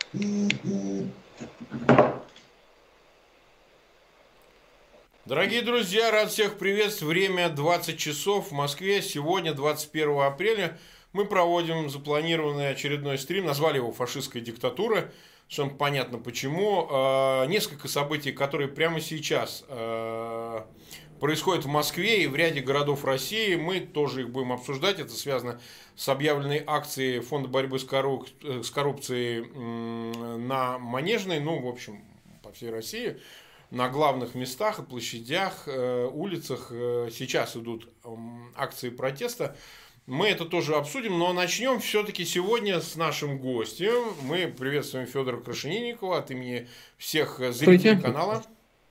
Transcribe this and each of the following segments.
Дорогие друзья, рад всех приветствовать. Время 20 часов в Москве. Сегодня, 21 апреля, мы проводим запланированный очередной стрим. Назвали его «Фашистская диктатура». Совершенно понятно почему. Несколько событий, которые прямо сейчас происходят в Москве и в ряде городов России. Мы тоже их будем обсуждать. Это связано с объявленной акцией Фонда борьбы с коррупцией на Манежной. Ну, в общем, по всей России. На главных местах и площадях, улицах сейчас идут акции протеста. Мы это тоже обсудим, но начнем все-таки сегодня с нашим гостем. Мы приветствуем Федора Крашенинникова от имени всех зрителей канала.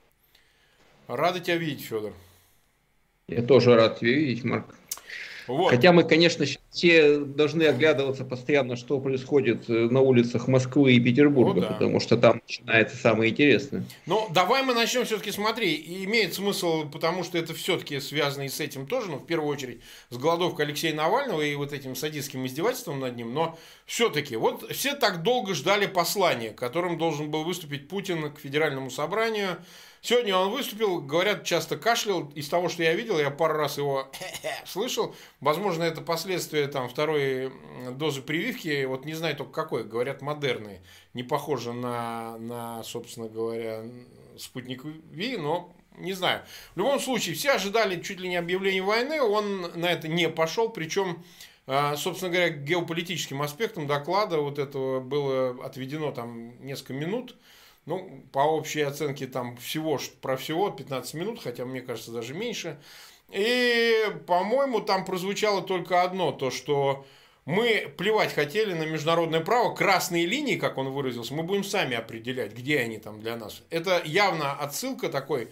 Рады тебя видеть, Федор. Я тоже рад тебя видеть, Марк. Вот. Хотя мы, конечно, все должны оглядываться постоянно, что происходит на улицах Москвы и Петербурга, потому что там начинается самое интересное. Ну, давай мы начнем все-таки, смотри, и имеет смысл, потому что это все-таки связано и с этим тоже, но в первую очередь с голодовкой Алексея Навального и вот этим садистским издевательством над ним, но все-таки, вот все так долго ждали послания, которым должен был выступить Путин к Федеральному собранию. Сегодня он выступил, говорят, часто кашлял. Из того, что я видел, я пару раз его слышал. Возможно, это последствия там, второй дозы прививки. Вот не знаю только какой. Говорят, модерный. Не похоже на, собственно говоря, спутник Ви, но не знаю. В любом случае, все ожидали чуть ли не объявления войны. Он на это не пошел. Причем, собственно говоря, геополитическим аспектом доклада вот этого было отведено там несколько минут. Ну, по общей оценке там всего 15 минут, хотя мне кажется даже меньше. И, по-моему, там прозвучало только одно, то что мы плевать хотели на международное право, красные линии, как он выразился, мы будем сами определять, где они там для нас. Это явно отсылка такая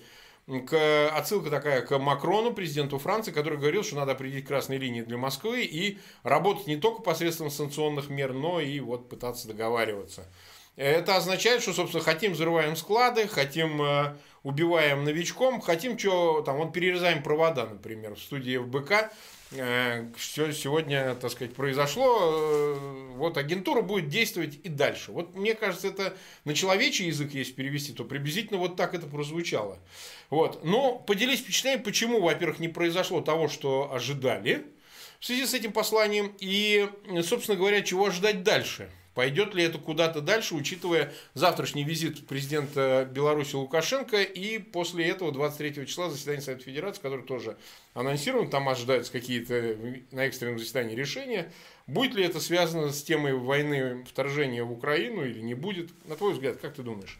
к Макрону, президенту Франции, который говорил, что надо определить красные линии для Москвы и работать не только посредством санкционных мер, но и вот пытаться договариваться. Это означает, что, собственно, хотим взрываем склады, хотим убиваем новичком, хотим что там, вот перерезаем провода, например, в студии ФБК. Что сегодня, так сказать, произошло, вот агентура будет действовать и дальше. Вот мне кажется, это на человечий язык, если перевести, то приблизительно вот так это прозвучало. Вот. Но поделись впечатлением, почему, во-первых, не произошло того, что ожидали в связи с этим посланием, и, собственно говоря, чего ожидать дальше. Пойдет ли это куда-то дальше, учитывая завтрашний визит президента Беларуси Лукашенко и после этого 23 числа заседание Совета Федерации, который тоже анонсирован, там ожидаются какие-то на экстренном заседании решения. Будет ли это связано с темой войны, вторжения в Украину или не будет? На твой взгляд, как ты думаешь?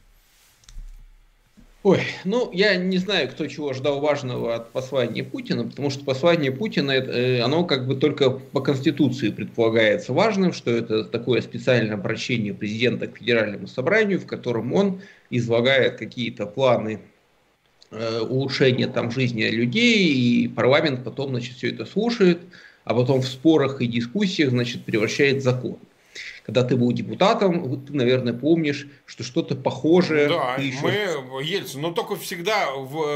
Ой, ну, я не знаю, кто чего ждал важного от послания Путина, потому что послание Путина, оно как бы только по Конституции предполагается важным, что это такое специальное обращение президента к Федеральному собранию, в котором он излагает какие-то планы улучшения там жизни людей, и парламент потом, значит, все это слушает, а потом в спорах и дискуссиях, значит, превращает в закон. Когда ты был депутатом, ты, наверное, помнишь, что что-то похожее... Да, мы, Ельцин, но только всегда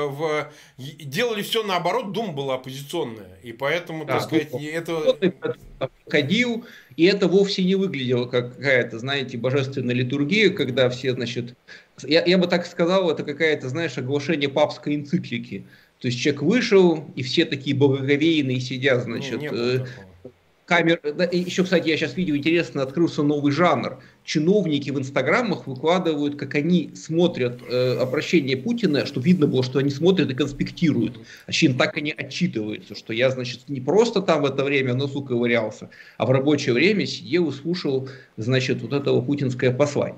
делали все наоборот, Дума была оппозиционная, и поэтому, да, так сказать, это... Ходил, и это вовсе не выглядело как какая-то, знаете, божественная литургия, когда все, значит... Я бы так сказал, это какая-то, знаешь, оглашение папской энциклики. То есть человек вышел, и все такие благоговейные сидят, значит... Камер... Еще, кстати, я сейчас видел, интересно, открылся новый жанр. Чиновники в инстаграмах выкладывают, как они смотрят обращение Путина, чтобы видно было, что они смотрят и конспектируют. А так они отчитываются, что я, значит, не просто там в это время носу ковырялся, а в рабочее время сидел и слушал, значит, вот этого путинское послание.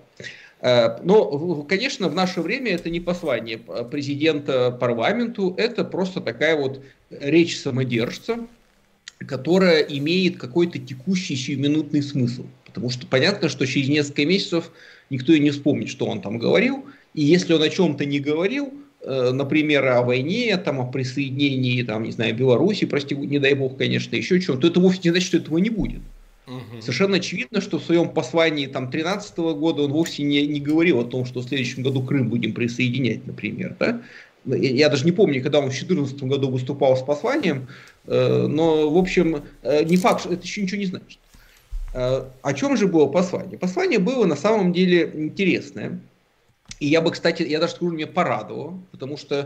Но, конечно, в наше время это не послание президента парламенту, это просто такая вот речь самодержца, которая имеет какой-то текущий сиюминутный смысл. Потому что понятно, что через несколько месяцев никто и не вспомнит, что он там говорил. И если он о чем-то не говорил, например, о войне, там, о присоединении, там, не знаю, Беларуси, прости, не дай бог, конечно, еще чем-то, то это вовсе не значит, что этого не будет. Совершенно очевидно, что в своем послании 2013 года он вовсе не говорил о том, что в следующем году Крым будем присоединять, например. Да? Я даже не помню, когда он в 2014 году выступал с посланием, но, в общем, не факт, что это еще ничего не значит. О чем же было послание? Послание было на самом деле интересное. И я бы, кстати, я даже скажу, меня порадовало, потому что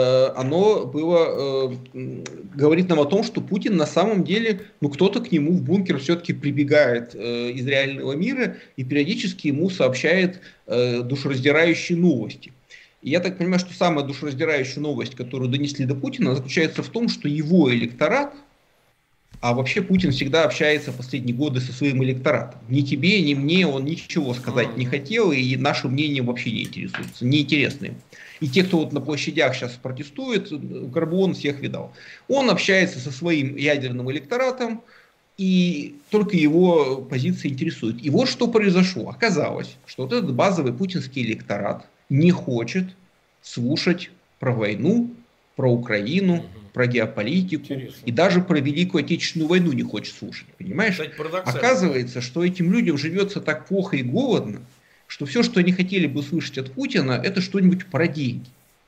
оно было, говорит нам о том, что Путин на самом деле, ну кто-то к нему в бункер все-таки прибегает из реального мира и периодически ему сообщает душераздирающие новости. И я так понимаю, что самая душераздирающая новость, которую донесли до Путина, заключается в том, что его электорат, а вообще Путин всегда общается в последние годы со своим электоратом. Ни тебе, ни мне он ничего сказать не хотел, и наше мнение вообще не интересуется, неинтересно им. И те, кто вот на площадях сейчас протестует, Горбун всех видал. Он общается со своим ядерным электоратом, и только его позиция интересует. И вот что произошло. Оказалось, что вот этот базовый путинский электорат не хочет слушать про войну, про Украину, про геополитику. Интересно. И даже про Великую Отечественную войну не хочет слушать, понимаешь? Кстати, оказывается, что этим людям живется так плохо и голодно, что все, что они хотели бы слышать от Путина, это что-нибудь про деньги.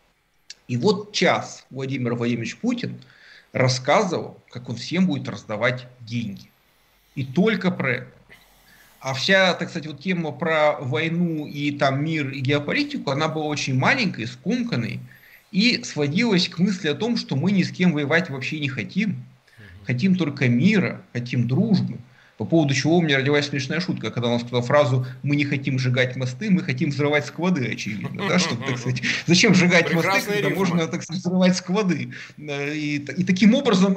И вот час Владимир Владимирович Путин рассказывал, как он всем будет раздавать деньги. И только про это. А вся, так сказать, вот тема про войну и там мир и геополитику, она была очень маленькой, скомканной, и сводилась к мысли о том, что мы ни с кем воевать вообще не хотим. Хотим только мира, хотим дружбы. По поводу чего у меня родилась смешная шутка, когда он сказал фразу «мы не хотим сжигать мосты, мы хотим взрывать склады», очевидно. Да, чтобы, так сказать, зачем сжигать мосты, когда можно, так сказать, взрывать склады. И таким образом,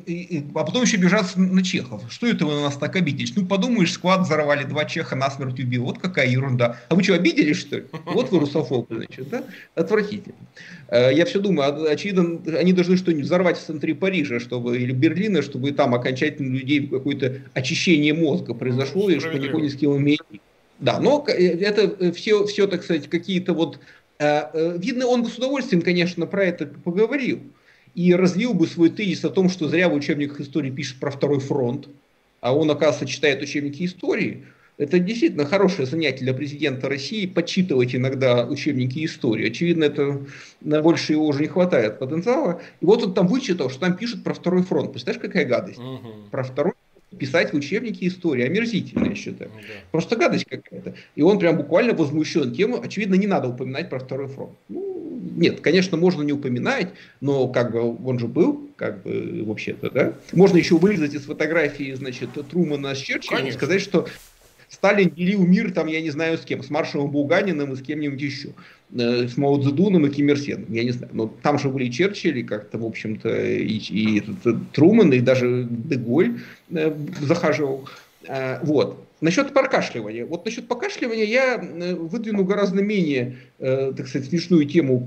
а потом еще бежать на чехов. Что это вы на нас так обиделись? Ну, подумаешь, склад взорвали, 2 чеха насмерть убил. Вот какая ерунда. А вы что, обиделись, что ли? Вот вы русофобы, значит, да? Отвратительно. Я все думаю, очевидно, они должны что-нибудь взорвать в центре Парижа, чтобы, или Берлина, чтобы там окончательно людей какое-то очищение мозга произошло, и что никто ни с кем имеет. Да, но это все, так сказать, какие-то вот... Видно, он с удовольствием, конечно, про это поговорил и развил бы свой тезис о том, что зря в учебниках истории пишет про Второй фронт, а он, оказывается, читает учебники истории. Это действительно хорошее занятие для президента России, подсчитывать иногда учебники истории. Очевидно, это больше его уже не хватает потенциала. И вот он там вычитал, что там пишут про Второй фронт. Представляешь, какая гадость? Про Второй писать в учебнике истории. Омерзительно, я считаю. Просто гадость какая-то. И он прям буквально возмущен тем, очевидно, не надо упоминать про Второй фронт. Ну, нет, конечно, можно не упоминать, но как бы он же был, как бы вообще-то, да. Можно еще вырезать из фотографии, значит, Трумана с Черчиллем и сказать, что Сталин делил мир, там, я не знаю с кем, с маршалом Булганиным и с кем-нибудь еще, с Мао Цзэдуном и Ким Ир Сеном, я не знаю. Но там же были Черчилль, как-то, в общем-то, и Труман, и даже де Голь захаживал. Вот. Насчет покашливания. Вот насчет покашливания я выдвину гораздо менее, так сказать, смешную тему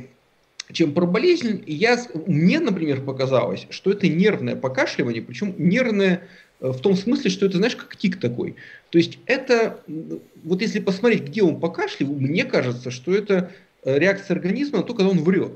чем про болезнь. Мне, например, показалось, что это нервное покашливание, причем нервное в том смысле, что это, знаешь, как тик такой. То есть это, вот если посмотреть, где он покашливал, мне кажется, что это реакция организма на то, когда он врет.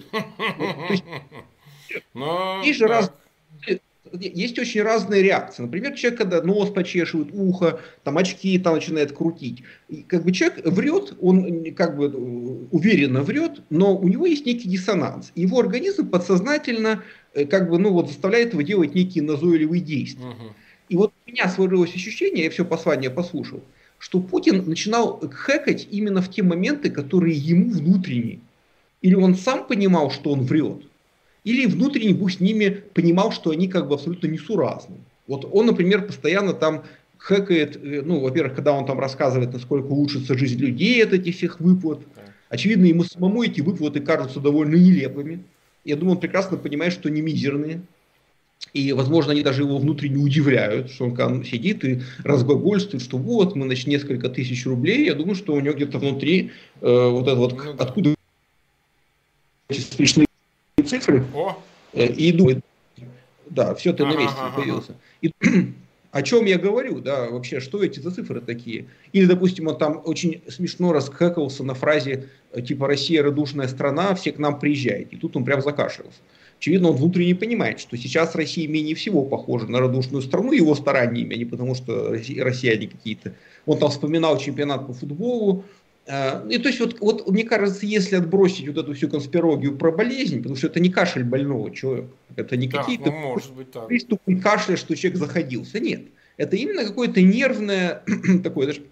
Есть очень разные реакции. Например, человек, когда нос почешивает, ухо, там очки там начинает крутить. И как бы человек врет, он как бы уверенно врет, но у него есть некий диссонанс. Его организм подсознательно как бы, ну, вот, заставляет его делать некие назойливые действия. И вот у меня сложилось ощущение, я все послание послушал, что Путин начинал хэкать именно в те моменты, которые ему внутренние. Или он сам понимал, что он врет, или внутренне Бог с ними понимал, что они как бы абсолютно несуразны. Вот он, например, постоянно там хэкает, ну, во-первых, когда он там рассказывает, насколько улучшится жизнь людей от этих всех выплат. Очевидно, ему самому эти выплаты кажутся довольно нелепыми. Я думаю, он прекрасно понимает, что они мизерные. И, возможно, они даже его внутренне удивляют, что он сидит и разглагольствует, что вот, мы, значит, несколько тысяч рублей. Я думаю, что у него где-то внутри вот это вот, откуда смешные цифры. И думает, да, все, ты на месте появился. И, о чем я говорю, да, вообще, что эти за цифры такие? Или, допустим, он там очень смешно расхакался на фразе, типа, Россия радушная страна, все к нам приезжают. И тут он прям закашлялся. Очевидно, он внутренне понимает, что сейчас Россия менее всего похожа на радушную страну его стараниями, а не потому, что россияне какие-то. Он там вспоминал чемпионат по футболу. И то есть, вот мне кажется, если отбросить вот эту всю конспирологию про болезнь, потому что это не кашель больного человека, это не какие-то приступы кашля, что человек заходился. Нет. Это именно какое-то нервное, такое даже,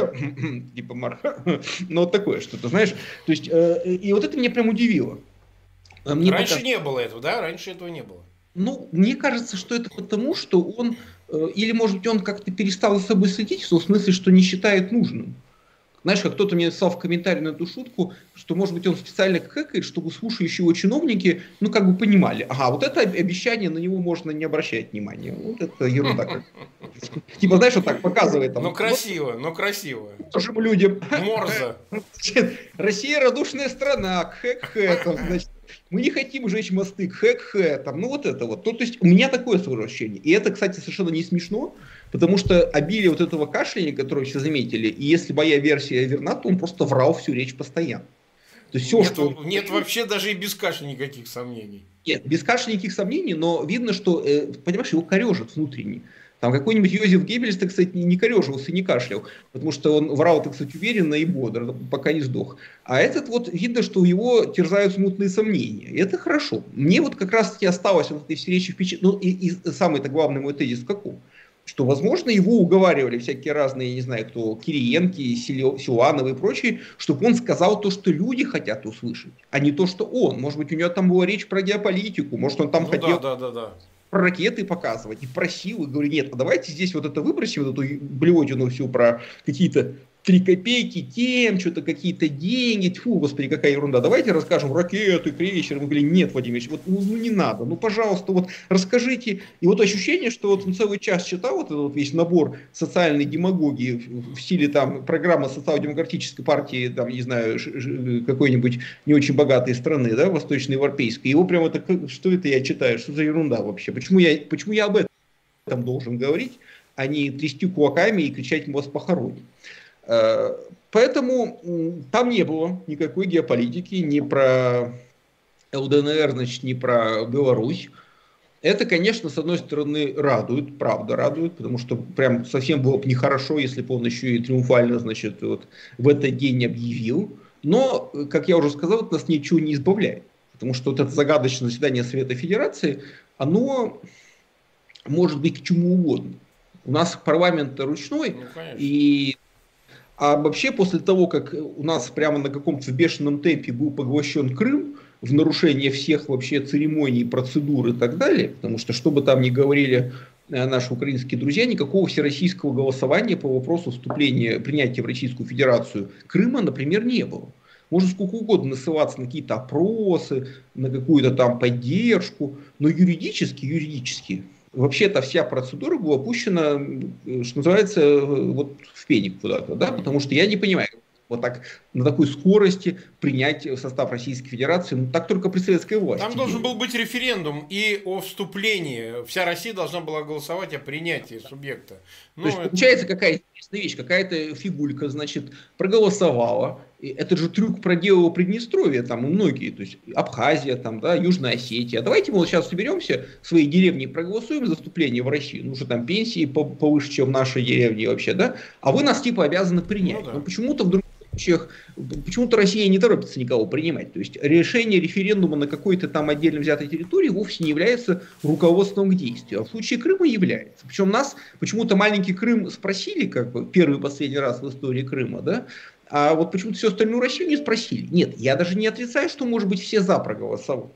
типа но вот такое что-то, знаешь. То есть, и вот это меня прям удивило. Мне Раньше не было этого, да? Раньше этого не было. Ну, мне кажется, что это потому, что он, или, может быть, он как-то перестал за собой следить, в том смысле, что не считает нужным. Знаешь, как кто-то мне написал в комментарии на эту шутку, что, может быть, он специально хэкает, чтобы слушающие его чиновники, ну, как бы понимали, ага, вот это обещание, на него можно не обращать внимания. Вот это ерунда. Как. Типа, знаешь, вот так показывает. Там, но красиво, но красиво. Тоже людям. Морза. Россия радушная страна, хэк-хэ, там, значит, мы не хотим жечь мосты, хэк-хэ, там, ну вот это вот. То есть у меня такое свое ощущение. И это, кстати, совершенно не смешно, потому что обилие вот этого кашляния, которое все заметили, и если моя версия верна, то он просто врал всю речь постоянно. То есть все, нет, что он... нет вообще даже и без кашля никаких сомнений. Нет, без кашля никаких сомнений, но видно, что, понимаешь, его корежит внутренне. Там какой-нибудь Йозеф Геббельс, так сказать, не корежился, не кашлял, потому что он врал, так сказать, уверенно и бодро, пока не сдох. А этот вот, видно, что его терзают смутные сомнения. И это хорошо. Мне вот как раз-таки осталось вот этой встречи впечатление. Ну и самый-то главный мой тезис в каком? Что, возможно, его уговаривали всякие разные, не знаю, кто, Кириенки, Силуановы и прочие, чтобы он сказал то, что люди хотят услышать, а не то, что он. Может быть, у него там была речь про геополитику, может, он там хотел... Да. Про ракеты показывать и просил, и говорю, нет, а давайте здесь вот это выбросим, вот эту блевотину всю про какие-то 3 копейки тем, что-то какие-то деньги, тьфу, господи, какая ерунда, давайте расскажем ракеты, крейсеры. Мы говорили, нет, Владимир Ильич, вот, ну не надо, ну пожалуйста, вот расскажите. И вот ощущение, что вот он целый час читал вот этот вот весь набор социальной демагогии в стиле там программы социал-демократической партии, там, не знаю, какой-нибудь не очень богатой страны, да, восточноевропейской. Его прямо так, что это я читаю, что за ерунда вообще? Почему я об этом должен говорить, а не трясти кулаками и кричать «мы вас похороним»? Поэтому там не было никакой геополитики, ни про ЛДНР, значит, ни про Беларусь. Это, конечно, с одной стороны радует, правда радует, потому что прям совсем было бы нехорошо, если бы он еще и триумфально, значит, вот в этот день объявил. Но, как я уже сказал, это нас ничего не избавляет. Потому что вот это загадочное заседание Совета Федерации, оно может быть к чему угодно. У нас парламент ручной, а вообще после того, как у нас прямо на каком-то бешеном темпе был поглощен Крым, в нарушение всех вообще церемоний, процедур и так далее, потому что, что бы там ни говорили наши украинские друзья, никакого всероссийского голосования по вопросу вступления, принятия в Российскую Федерацию Крыма, например, не было. Можно сколько угодно ссылаться на какие-то опросы, на какую-то там поддержку, но юридически, вообще-то вся процедура была пущена, что называется, вот в пеник куда-то, да, потому что я не понимаю, вот так, на такой скорости принять в состав Российской Федерации, ну так только при советской власти. Там должен был быть референдум и о вступлении. Вся Россия должна была голосовать о принятии субъекта. То есть получается какая-то вещь, какая-то фигулька, значит, проголосовала. И это же трюк проделала Приднестровье, там и многие, то есть Абхазия, там, да, Южная Осетия. Давайте мы вот сейчас соберемся в своей деревне и проголосуем за вступление в Россию. Ну, что там пенсии повыше, чем в нашей деревне вообще, да? А вы нас типа обязаны принять. Но почему-то вдруг почему-то Россия не торопится никого принимать. То есть решение референдума на какой-то там отдельно взятой территории вовсе не является руководством к действию. А в случае Крыма является. Причем нас почему-то маленький Крым спросили, как бы первый и последний раз в истории Крыма, да? А вот почему-то всю остальную Россию не спросили. Нет, я даже не отрицаю, что, может быть, все за проголосовали.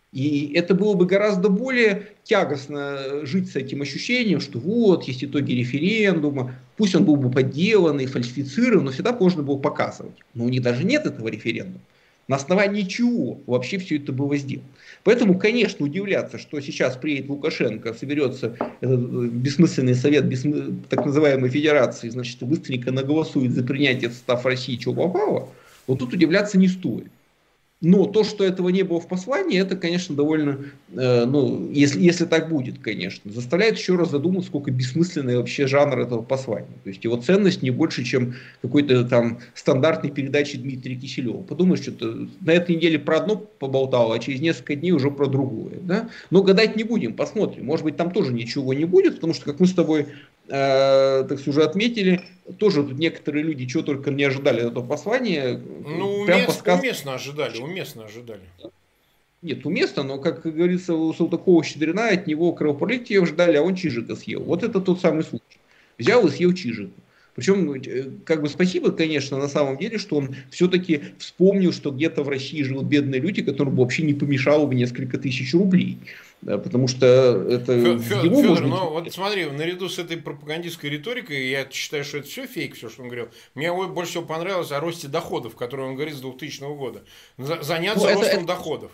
И это было бы гораздо более тягостно жить с этим ощущением, что вот, есть итоги референдума, пусть он был бы подделанный, фальсифицирован, но всегда можно было показывать. Но у них даже нет этого референдума. На основании чего вообще все это было сделано. Поэтому, конечно, удивляться, что сейчас приедет Лукашенко, соберется этот бессмысленный совет так называемой федерации, значит, быстренько наголосует за принятие в состав России, чего попало, вот тут удивляться не стоит. Но то, что этого не было в послании, это, конечно, довольно, ну, если так будет, конечно, заставляет еще раз задуматься, сколько бессмысленный вообще жанр этого послания. То есть его ценность не больше, чем какой-то там стандартной передачи Дмитрия Киселева. Подумаешь, что-то на этой неделе про одно поболтал, а через несколько дней уже про другое. Да? Но гадать не будем, посмотрим. Может быть, там тоже ничего не будет, потому что, как мы с тобой так сказать, уже отметили, тоже тут некоторые люди чего только не ожидали от этого послания. Ну, уместно ожидали. Нет, уместно, но, как говорится, у Салтыкова-Щедрина от него кровопролитие ждали, а он Чижика съел. Вот это тот самый случай. Взял и съел Чижика. Причем, как бы спасибо, конечно, на самом деле, что он все-таки вспомнил, что где-то в России живут бедные люди, которым вообще не помешало бы несколько тысяч рублей. Да, потому что это его, Федор, может быть... ну вот смотри, наряду с этой пропагандистской риторикой, я считаю, что это все фейк, все, что он говорил. Мне больше всего понравилось о росте доходов, который он говорит с 2000 года. Заняться Ну, ростом доходов.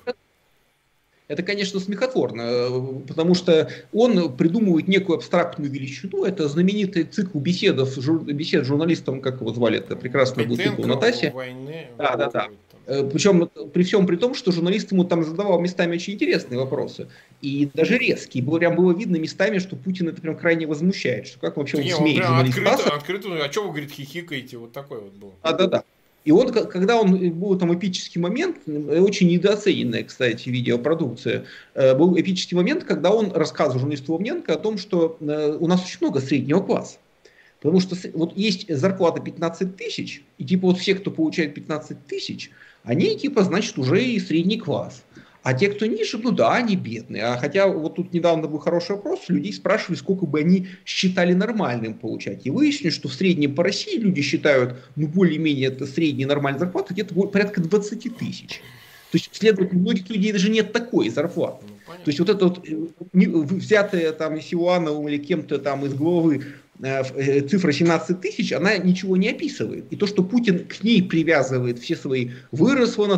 это, конечно, смехотворно, потому что он придумывает некую абстрактную величину. Это знаменитый цикл бесед с журналистом, как его звали, это прекрасно был цикл на ТАССе. Да, да, да. Причем при всем при том, что журналист ему там задавал местами очень интересные вопросы. И даже резкие. Прям было видно местами, что Путин это прям крайне возмущает. Что как вообще он смеет журналист ТАССа. Открыто, а что вы, говорит, хихикаете? Вот такой вот был. Да, да, да. И он, когда он был там эпический момент, очень недооцененная, кстати, видеопродукция, был эпический момент, когда он рассказывал журналисту Лавненко о том, что у нас очень много среднего класса. Потому что вот есть зарплата 15 тысяч, и типа вот все, кто получает 15 тысяч, они типа, значит, уже и средний класс. А те, кто ниже, ну да, они бедные. А хотя вот тут недавно был хороший опрос, людей спрашивали, сколько бы они считали нормальным получать. И выяснилось, что в среднем по России люди считают, ну более-менее это средняя нормальная зарплата, где-то порядка 20 тысяч. То есть, следовательно, у многих людей даже нет такой зарплаты. То есть вот это вот взятая там Силуановым или кем-то там из головы цифра 17 тысяч, она ничего не описывает. И то, что Путин к ней привязывает все свои, выросло на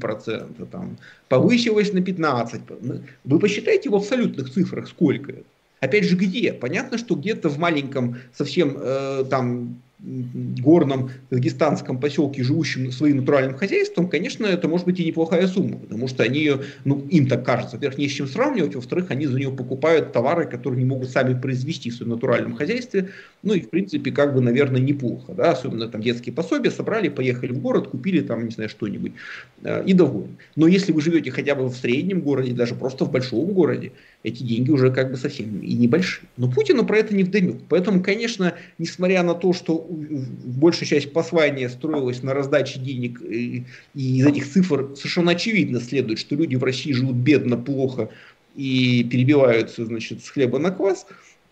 3%, там, повысилось на 15%. Вы посчитайте в абсолютных цифрах, сколько это. Опять же, где? Понятно, что где-то в маленьком совсем там горном дагестанском поселке, живущем своим натуральным хозяйством, конечно, это может быть и неплохая сумма, потому что они ее, ну, им так кажется, во-первых, не с чем сравнивать, во-вторых, они за нее покупают товары, которые не могут сами произвести в своем натуральном хозяйстве, ну и, в принципе, как бы, наверное, неплохо, да, особенно там детские пособия собрали, поехали в город, купили там, не знаю, что-нибудь и довольны. Но если вы живете хотя бы в среднем городе, даже просто в большом городе, эти деньги уже как бы совсем и небольшие. Но Путину про это не вдомек. Поэтому, конечно, несмотря на то, что большая часть послания строилась на раздаче денег, и из этих цифр совершенно очевидно следует, что люди в России живут бедно, плохо и перебиваются, значит, с хлеба на квас,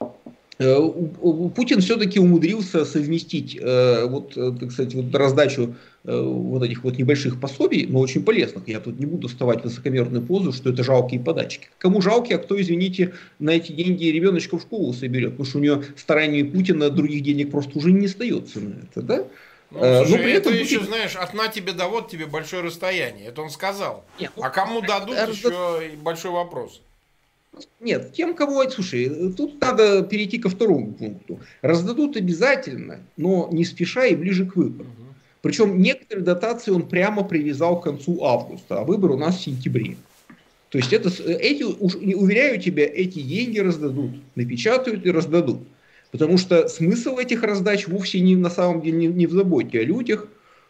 Путин все-таки умудрился совместить вот, так сказать, вот раздачу вот этих вот небольших пособий, но очень полезных. Я тут не буду вставать в высокомерную позу, что это жалкие подачки. Кому жалкие, а кто, извините, на эти деньги ребеночка в школу соберет, потому что у него стараниями Путина других денег просто уже не остается на это, да? Ну, слушай, но при этом еще, знаешь, от на тебе да вот тебе большое расстояние. Это он сказал. Нет, а кому дадут, еще большой вопрос. Нет, тем, кого... Слушай, тут надо перейти ко второму пункту. Раздадут обязательно, но не спеша и ближе к выборам. Причем некоторые дотации он прямо привязал к концу августа, а выбор у нас в сентябре. То есть уверяю тебя, эти деньги раздадут, напечатают и раздадут. Потому что смысл этих раздач вовсе не на самом деле не в заботе о людях,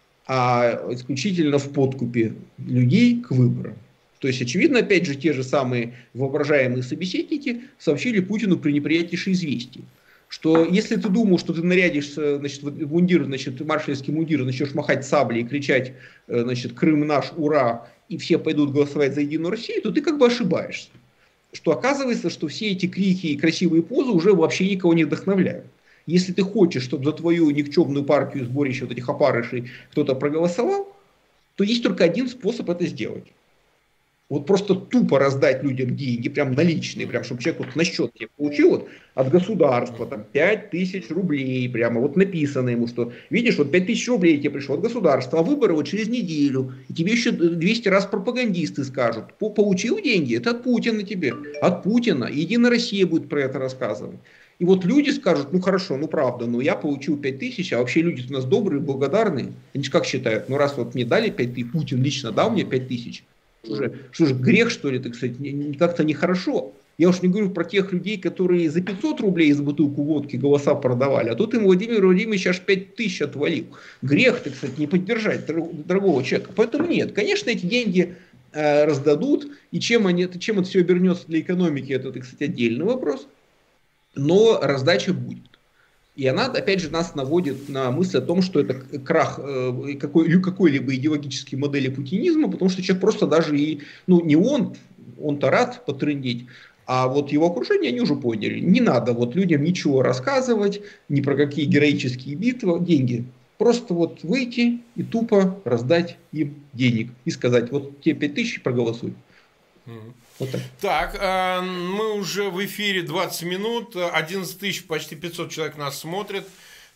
а исключительно в подкупе людей к выборам. То есть, очевидно, опять же, те же самые воображаемые собеседники сообщили Путину пренеприятнейшее известие, что если ты думал, что ты нарядишься, значит, в мундир, значит, маршальский мундир, начнешь махать саблей и кричать, значит, «Крым наш, ура!» и все пойдут голосовать за Единую Россию, то ты как бы ошибаешься. Что оказывается, что все эти крики и красивые позы уже вообще никого не вдохновляют. Если ты хочешь, чтобы за твою никчемную партию сборища вот этих опарышей кто-то проголосовал, то есть только один способ это сделать. Вот просто тупо раздать людям деньги, прям наличные, прям, чтобы человек вот на счет тебе получил вот, от государства, там, 5000 рублей, прямо вот написано ему, что, видишь, вот 5000 рублей тебе пришло от государства, а выборы вот через неделю, и тебе еще 200 раз пропагандисты скажут, получил деньги, это от Путина тебе, от Путина, Единая Россия будет про это рассказывать. И вот люди скажут, ну хорошо, ну правда, ну я получил 5000, а вообще люди у нас добрые, благодарные, они же как считают, ну раз вот мне дали 5000, Путин лично дал мне 5000, что же, грех, что ли, так сказать, как-то нехорошо. Я уж не говорю про тех людей, которые за 500 рублей за бутылку водки голоса продавали, а тут им Владимир Владимирович аж 5000 отвалил. Грех, так сказать, не поддержать дорогого человека. Поэтому нет, конечно, эти деньги раздадут, и чем это все обернется для экономики, это, так сказать, отдельный вопрос, но раздача будет. И она, опять же, нас наводит на мысль о том, что это крах какой-либо идеологической модели путинизма, потому что человек просто даже и, ну, не он-то рад потрындеть, а вот его окружение, они уже поняли. Не надо вот людям ничего рассказывать, ни про какие героические битвы, деньги. Просто вот выйти и тупо раздать им денег и сказать, вот тебе 5000, проголосуй. Вот так. Так, мы уже в эфире 20 минут, 11 тысяч, почти 500 человек нас смотрят,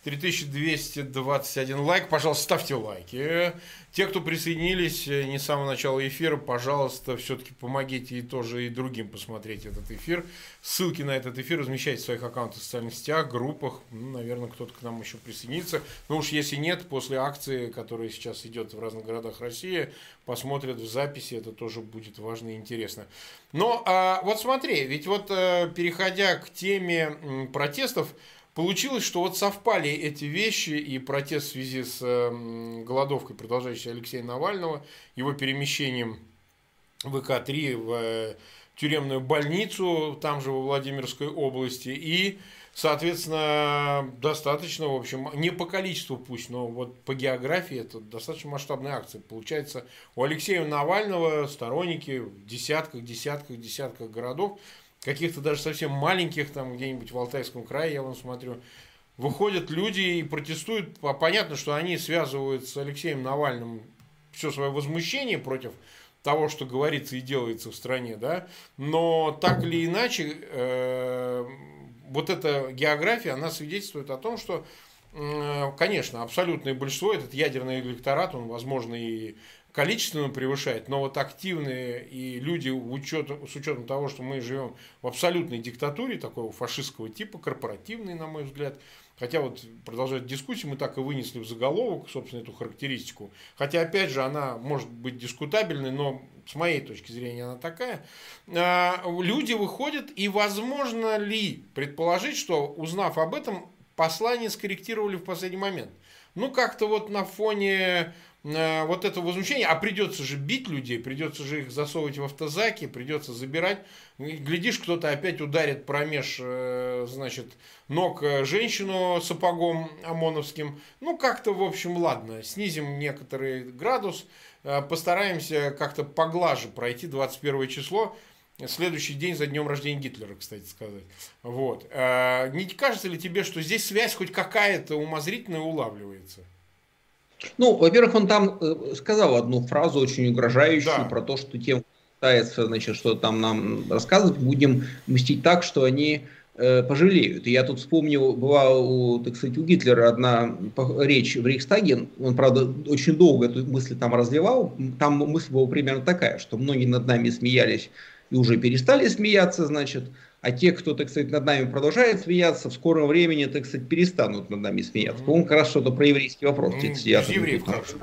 3221 лайк, пожалуйста, ставьте лайки. Те, кто присоединились не с самого начала эфира, пожалуйста, все-таки помогите и тоже и другим посмотреть этот эфир. Ссылки на этот эфир размещайте в своих аккаунтах в социальных сетях, группах. Ну, наверное, кто-то к нам еще присоединится. Но уж если нет, после акции, которая сейчас идет в разных городах России, посмотрят в записи, это тоже будет важно и интересно. Но вот смотри, ведь вот переходя к теме протестов, получилось, что вот совпали эти вещи, и протест в связи с голодовкой, продолжающейся Алексея Навального, его перемещением в ВК-3 в тюремную больницу, там же во Владимирской области, и, соответственно, достаточно, в общем, не по количеству пусть, но вот по географии это достаточно масштабная акция. Получается, у Алексея Навального сторонники в десятках городов, каких-то даже совсем маленьких, там где-нибудь в Алтайском крае, я вон смотрю, выходят люди и протестуют. Понятно, что они связывают с Алексеем Навальным все свое возмущение против того, что говорится и делается в стране, да, но так или иначе, вот эта география, она свидетельствует о том, что, конечно, абсолютное большинство, этот ядерный электорат, он, возможно, и количественно превышает, но вот активные и люди с учетом того, что мы живем в абсолютной диктатуре, такого фашистского типа, корпоративной, на мой взгляд, хотя вот продолжать дискуссию, мы так и вынесли в заголовок, собственно, эту характеристику, хотя, опять же, она может быть дискутабельной, но с моей точки зрения она такая, люди выходят, и возможно ли предположить, что, узнав об этом, послание скорректировали в последний момент? Ну, как-то вот на фоне вот это возмущение, а придется же бить людей, придется же их засовывать в автозаки, придется забирать. Глядишь, кто-то опять ударит промеж, значит, ног женщину сапогом ОМОНовским. Ну, как-то, в общем, ладно, снизим некоторый градус, постараемся как-то поглаже пройти 21 число. Следующий день за днем рождения Гитлера, кстати сказать. Вот. Не кажется ли тебе, что здесь связь хоть какая-то умозрительная улавливается? Ну, во-первых, он там сказал одну фразу очень угрожающую, да, про то, что тем, кто пытается, значит, что там нам рассказывать, будем мстить так, что они пожалеют. И я тут вспомнил, была так сказать, у Гитлера одна речь в Рейхстаге, он, правда, очень долго эту мысль там развивал, там мысль была примерно такая, что многие над нами смеялись и уже перестали смеяться, значит, а те, кто, так сказать, над нами продолжает смеяться, в скором времени, так сказать, перестанут над нами смеяться. По-моему, как раз что-то про еврейский вопрос. Без евреев как же.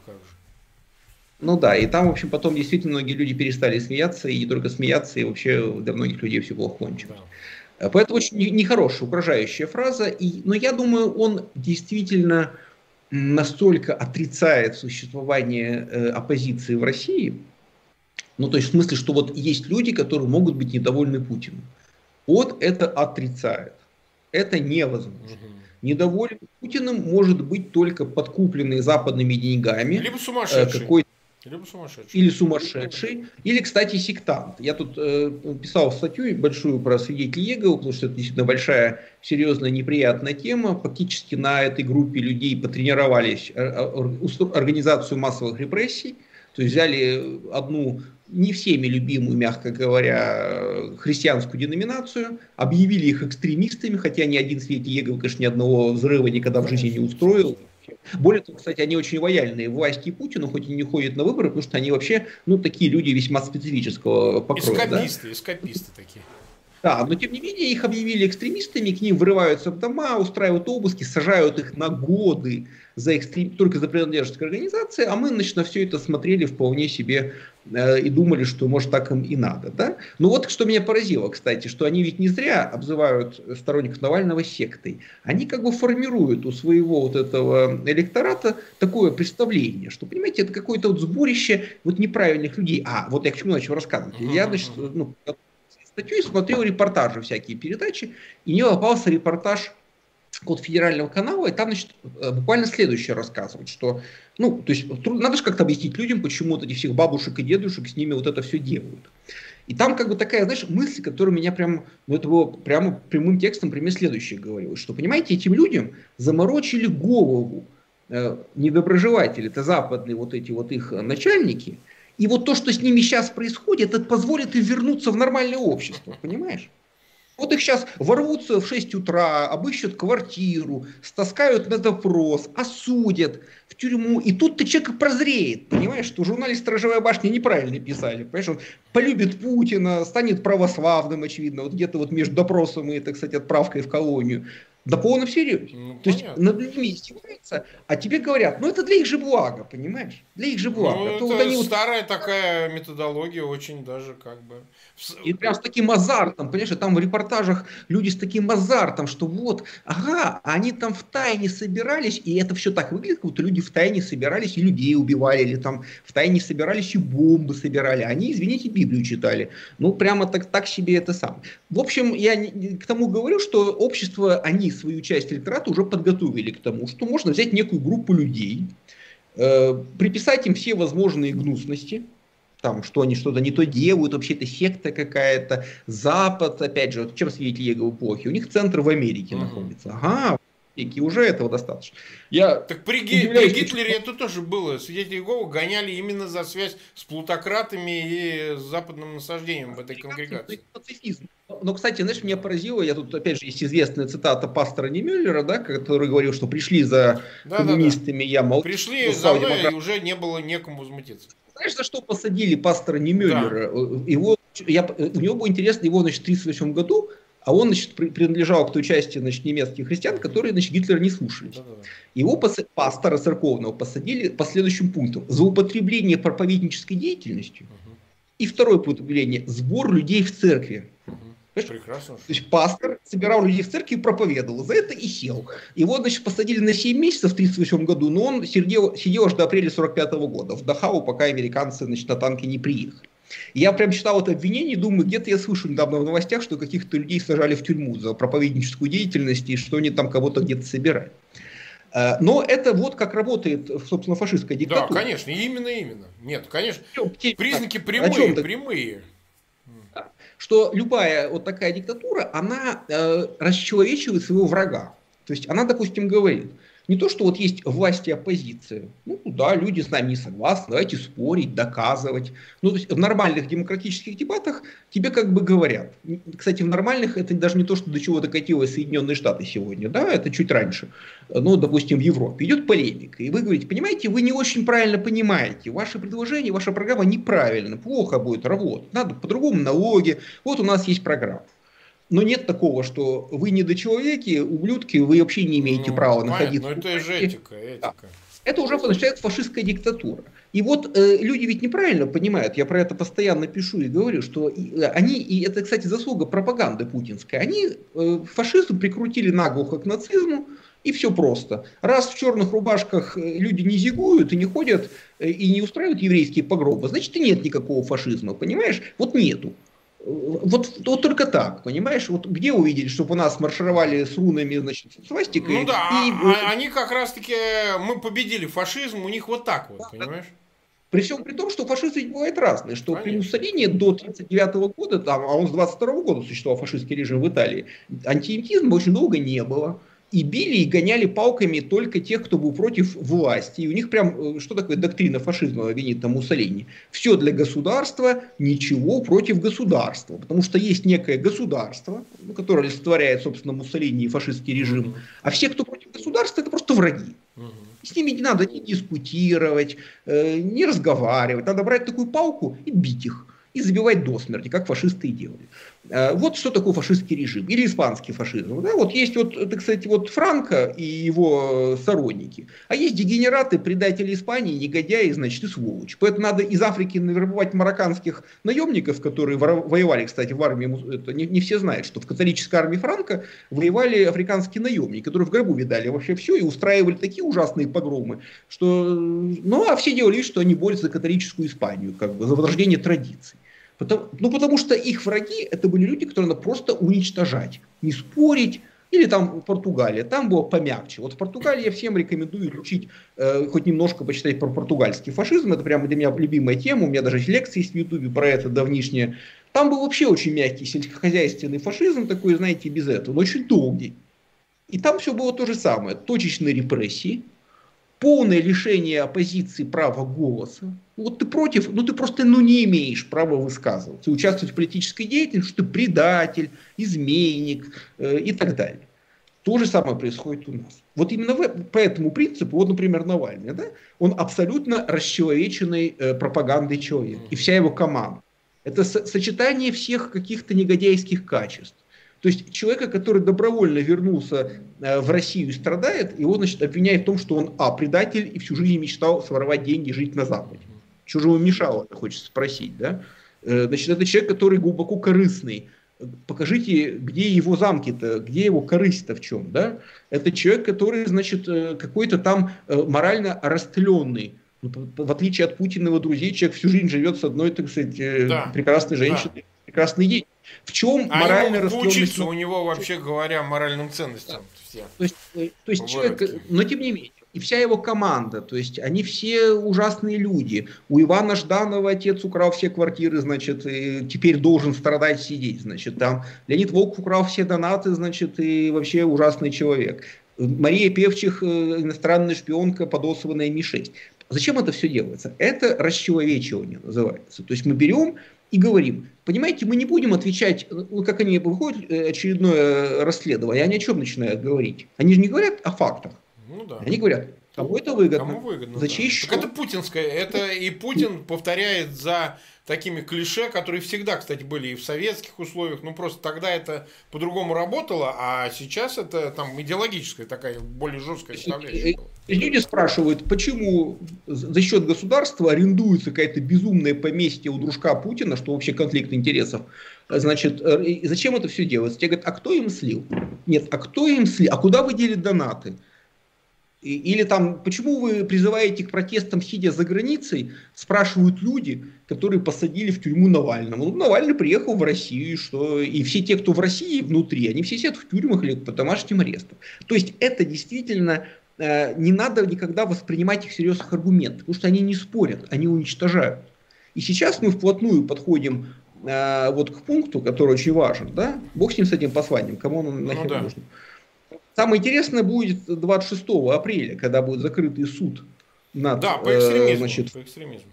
Ну да, и там, в общем, потом действительно многие люди перестали смеяться, и не только смеяться, и вообще для многих людей все плохо кончилось. Да. Поэтому очень нехорошая, угрожающая фраза, но я думаю, он действительно настолько отрицает существование оппозиции в России, ну, то есть в смысле, что вот есть люди, которые могут быть недовольны Путиным. Он это отрицает. Это невозможно. Недоволен Путиным может быть только подкупленный западными деньгами. Либо сумасшедший. Или сумасшедший. Или, кстати, сектант. Я тут писал статью большую про свидетелей Иеговы, потому что это действительно большая, серьезная, неприятная тема. Фактически на этой группе людей потренировались организацию массовых репрессий. То есть взяли одну не всеми любимую, мягко говоря, христианскую деноминацию, объявили их экстремистами, хотя ни один свидетель Иеговы, конечно, ни одного взрыва никогда в жизни не устроил. Более того, кстати, они очень лояльные власти и Путину, хоть и не ходят на выборы, потому что они вообще, ну, такие люди весьма специфического покроя. Эскаписты такие. Да, но тем не менее их объявили экстремистами, к ним врываются в дома, устраивают обыски, сажают их на годы только за принадлежность к организации, а мы, значит, на все это смотрели вполне себе и думали, что, может, так им и надо. Да? Но вот что меня поразило, кстати, что они ведь не зря обзывают сторонников Навального сектой. Они как бы формируют у своего вот этого электората такое представление, что, понимаете, это какое-то вот сборище вот неправильных людей. А, вот я к чему начал рассказывать. Я, значит, статью и смотрел репортажи, всякие передачи, и мне попался репортаж от федерального канала, и там, значит, буквально следующее рассказывают, что, ну, то есть, надо же как-то объяснить людям, почему вот этих всех бабушек и дедушек с ними вот это все делают. И там как бы такая, знаешь, мысль, которая меня прям, ну это было прямо прямым текстом, пример следующее говорилось, что, понимаете, этим людям заморочили голову недоброжелатели, это западные вот эти вот их начальники, и вот то, что с ними сейчас происходит, это позволит им вернуться в нормальное общество, понимаешь? Вот их сейчас ворвутся в 6 утра, обыщут квартиру, стаскают на допрос, осудят в тюрьму. И тут-то человек прозреет, понимаешь, что в журнале «Сторожевая башня» неправильно писали. Понимаешь, он полюбит Путина, станет православным, очевидно, вот где-то вот между допросом и, так сказать, отправкой в колонию. На полном серьезе. Ну, то есть над людьми издеваются, а тебе говорят, ну это для их же блага, понимаешь? Для их же блага. Ну, это вот они старая такая методология, очень даже как бы... И прям с таким азартом, понимаешь, там в репортажах люди с таким азартом, что вот, ага, они там в тайне собирались, и это все так выглядит, как будто люди в тайне собирались и людей убивали, или там в тайне собирались и бомбы собирали. Они, извините, Библию читали. Ну, прямо так себе это сам. В общем, я к тому говорю, что общество, они свою часть электората уже подготовили к тому, что можно взять некую группу людей, приписать им все возможные гнусности, там, что они что-то не то делают, вообще это секта какая-то, Запад, опять же, вот чем свидетели Иеговы плохи, у них центр в Америке находится. Ага, и уже этого достаточно. Так при Гитлере это тоже было. Свидетели Иеговы гоняли именно за связь с плутократами и с западным насаждением в этой конгрегации. Но, кстати, знаешь, меня поразило, я тут, опять же, есть известная цитата пастора Немюллера, да, который говорил, что пришли за коммунистами, я молчу. Пришли за мной, и уже не было некому возмутиться. Знаешь, за что посадили пастора Немюллера? Да. У него было интересно, его, значит, в 1938 году, а он, значит, принадлежал к той части, значит, немецких христиан, которые, значит, Гитлера не слушались. Его пастора церковного посадили по следующим пунктам. За употребление проповеднической деятельностью. И второе употребление – сбор людей в церкви. Прекрасно. То есть пастор собирал людей в церкви и проповедовал. За это и сел. Его, значит, посадили на 7 месяцев в 1938 году, но он сидел аж до апреля 1945 года в Дахау, пока американцы, значит, на танке не приехали. И я прям читал это обвинение и думаю, где-то я слышу недавно в новостях, что каких-то людей сажали в тюрьму за проповедническую деятельность и что они там кого-то где-то собирают. Но это вот как работает, собственно, фашистская диктатура. Да, конечно, именно. Нет, конечно, признаки прямые. Что любая вот такая диктатура, она расчеловечивает своего врага. То есть она, допустим, говорит, не то, что вот есть власть и оппозиция. Ну да, люди с нами не согласны, давайте спорить, доказывать. Ну, то есть в нормальных демократических дебатах тебе как бы говорят. Кстати, в нормальных это даже не то, что до чего докатилось Соединенные Штаты сегодня, да, это чуть раньше. Ну, допустим, в Европе идет полемика, и вы говорите, понимаете, вы не очень правильно понимаете, ваше предложение, ваша программа неправильно, плохо будет работать, надо по-другому налоги, вот у нас есть программа. Но нет такого, что вы недочеловеки, ублюдки, вы вообще не имеете права находиться. Но это же этика. Да. Это уже начинается фашистская диктатура. И вот люди ведь неправильно понимают, я про это постоянно пишу и говорю, что они, и это, кстати, заслуга пропаганды путинской, они фашизм прикрутили наглухо к нацизму, и все просто. Раз в черных рубашках люди не зигуют и не ходят, и не устраивают еврейские погромы, значит и нет никакого фашизма, понимаешь? Вот нету. Вот только так, понимаешь? Вот где увидели, чтобы у нас маршировали с рунами, значит, свастикой? Ну да, они как раз-таки, мы победили фашизм, у них вот так вот, понимаешь? При всем при том, что фашизм ведь бывает разный, что при Муссолини до 1939 года, там, а он с 1922 года существовал фашистский режим в Италии, антисемитизма очень долго не было. И били, и гоняли палками только тех, кто был против власти. И у них прям, что такое доктрина фашизма, винит там Муссолини? Все для государства, ничего против государства. Потому что есть некое государство, которое олицетворяет, собственно, Муссолини и фашистский режим. А все, кто против государства, это просто враги. С ними не надо ни дискутировать, ни разговаривать. Надо брать такую палку и бить их. И забивать до смерти, как фашисты и делали. Вот что такое фашистский режим. Или испанский фашизм. Да, вот есть вот, так сказать, вот Франко и его сторонники. А есть дегенераты, предатели Испании, негодяи, значит, и сволочь. Поэтому надо из Африки навербовать марокканских наемников, которые воевали, кстати, в армии. Это не все знают, что в католической армии Франко воевали африканские наемники, которые в гробу видали вообще все и устраивали такие ужасные погромы, что... Ну, а все делали вид, что они борются за католическую Испанию, как бы, за возрождение традиций. Потому что их враги это были люди, которые надо просто уничтожать. Не спорить, Или там Португалия, там было помягче. Вот в Португалии я всем рекомендую учить, хоть немножко почитать про португальский фашизм. Это прямо для меня любимая тема. У меня даже лекции есть в Ютубе про это давнишние. Там был вообще очень мягкий сельскохозяйственный фашизм, такой, знаете, без этого, но очень долгий. И там все было то же самое. Точечные репрессии, полное лишение оппозиции права голоса. Вот ты против, ты просто не имеешь права высказываться. Участвовать в политической деятельности, что ты предатель, изменник и так далее. То же самое происходит у нас. Вот именно по этому принципу, вот, например, Навальный, да, он абсолютно расчеловеченный пропагандой человек. И вся его команда. Это сочетание всех каких-то негодяйских качеств. То есть человека, который добровольно вернулся в Россию и страдает, его, значит, обвиняют в том, что он, предатель и всю жизнь мечтал своровать деньги и жить на Западе. Что же ему мешало, хочется спросить, да? Значит, это человек, который глубоко корыстный. Покажите, где его замки-то, где его корысть-то в чем, да? Это человек, который, значит, какой-то там морально растленный. В отличие от Путина и его друзей, человек всю жизнь живет с одной, так сказать, прекрасной женщиной, прекрасный день. В чем моральная растленность? У него, вообще говоря, моральным ценностям. Да. То есть человек, но тем не менее, и вся его команда, то есть они все ужасные люди. У Ивана Жданова отец украл все квартиры, значит, и теперь должен страдать, сидеть, значит, там. Леонид Волков украл все донаты, значит, и вообще ужасный человек. Мария Певчих, иностранная шпионка, подосланная Ми-6. Зачем это все делается? Это расчеловечивание называется. То есть мы берем и говорим, понимаете, мы не будем отвечать, как они выходят, очередное расследование, они о чем начинают говорить? Они же не говорят о фактах. Ну да. Они говорят, кому это выгодно. Кому выгодно, за чей счет? Так это путинское. Это и Путин повторяет за такими клише, которые всегда, кстати, были и в советских условиях. Ну, просто тогда это по-другому работало, а сейчас это там идеологическая такая, более жесткая составляющая была. Люди спрашивают, почему за счет государства арендуется какое-то безумное поместье у дружка Путина, что вообще конфликт интересов. Значит, зачем это все делается? Те говорят, а кто им слил? Нет, а кто им слил? А куда вы дели донаты? Или там, почему вы призываете к протестам, сидя за границей, спрашивают люди, которые посадили в тюрьму Навального. Ну, Навальный приехал в Россию, что и все те, кто в России внутри, они все сидят в тюрьмах или под домашним арестом. То есть это действительно не надо никогда воспринимать их серьезных аргументов, потому что они не спорят, они уничтожают. И сейчас мы вплотную подходим вот к пункту, который очень важен, да? Бог с ним, с этим посланием, кому он нахер нужен. Самое интересное будет 26 апреля, когда будет закрытый суд над... Да, по экстремизму. По экстремизму.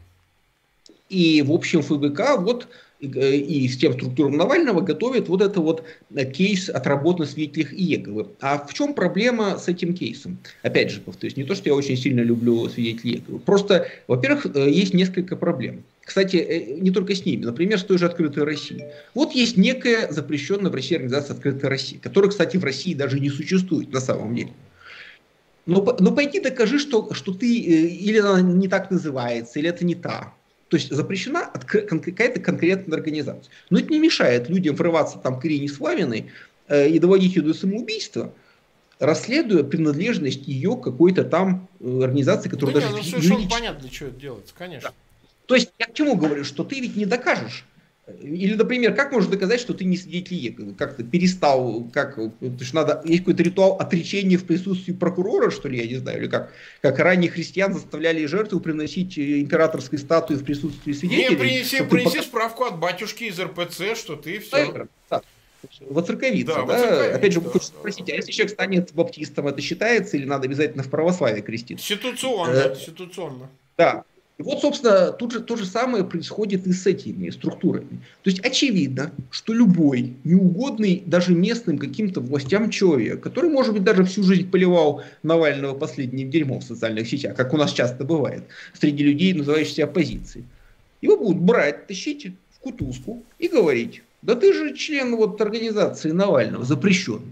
И, в общем, ФБК вот и с тем структурам Навального готовят вот это вот кейс отработанных свидетелей Иеговы. А в чем проблема с этим кейсом? Опять же, повторюсь, не то, что я очень сильно люблю свидетелей Иеговы. Просто, во-первых, есть несколько проблем. Кстати, не только с ними. Например, с той же «Открытой Россией». Вот есть некая запрещенная в России организация «Открытая Россия», которая, кстати, в России даже не существует на самом деле. Но пойди докажи, что ты, или она не так называется, или это не та. То есть запрещена какая-то конкретная организация. Но это не мешает людям врываться там к Ирине Славиной и доводить ее до самоубийства, расследуя принадлежность ее к какой-то там организации, которая даже... совершенно понятно, для чего это делается, конечно. Да. То есть я к чему говорю, что ты ведь не докажешь. Или, например, как можно доказать, что ты не свидетель Иеговы? Как ты перестал, есть какой-то ритуал отречения в присутствии прокурора, что ли, я не знаю, или как ранее христиан заставляли жертву приносить императорской статуи в присутствии свидетелей. Не, принеси справку от батюшки из РПЦ, что ты все. Да. Воцерковиться, да? Опять же, хочется спросить, а если человек станет баптистом, это считается или надо обязательно в православие креститься? Ситуационно. Да. И вот, собственно, тут же то же самое происходит и с этими структурами. То есть очевидно, что любой неугодный даже местным каким-то властям человек, который, может быть, даже всю жизнь поливал Навального последним дерьмом в социальных сетях, как у нас часто бывает, среди людей, называющихся оппозицией, его будут брать, тащить в кутузку и говорить, да ты же член вот организации Навального, запрещенный.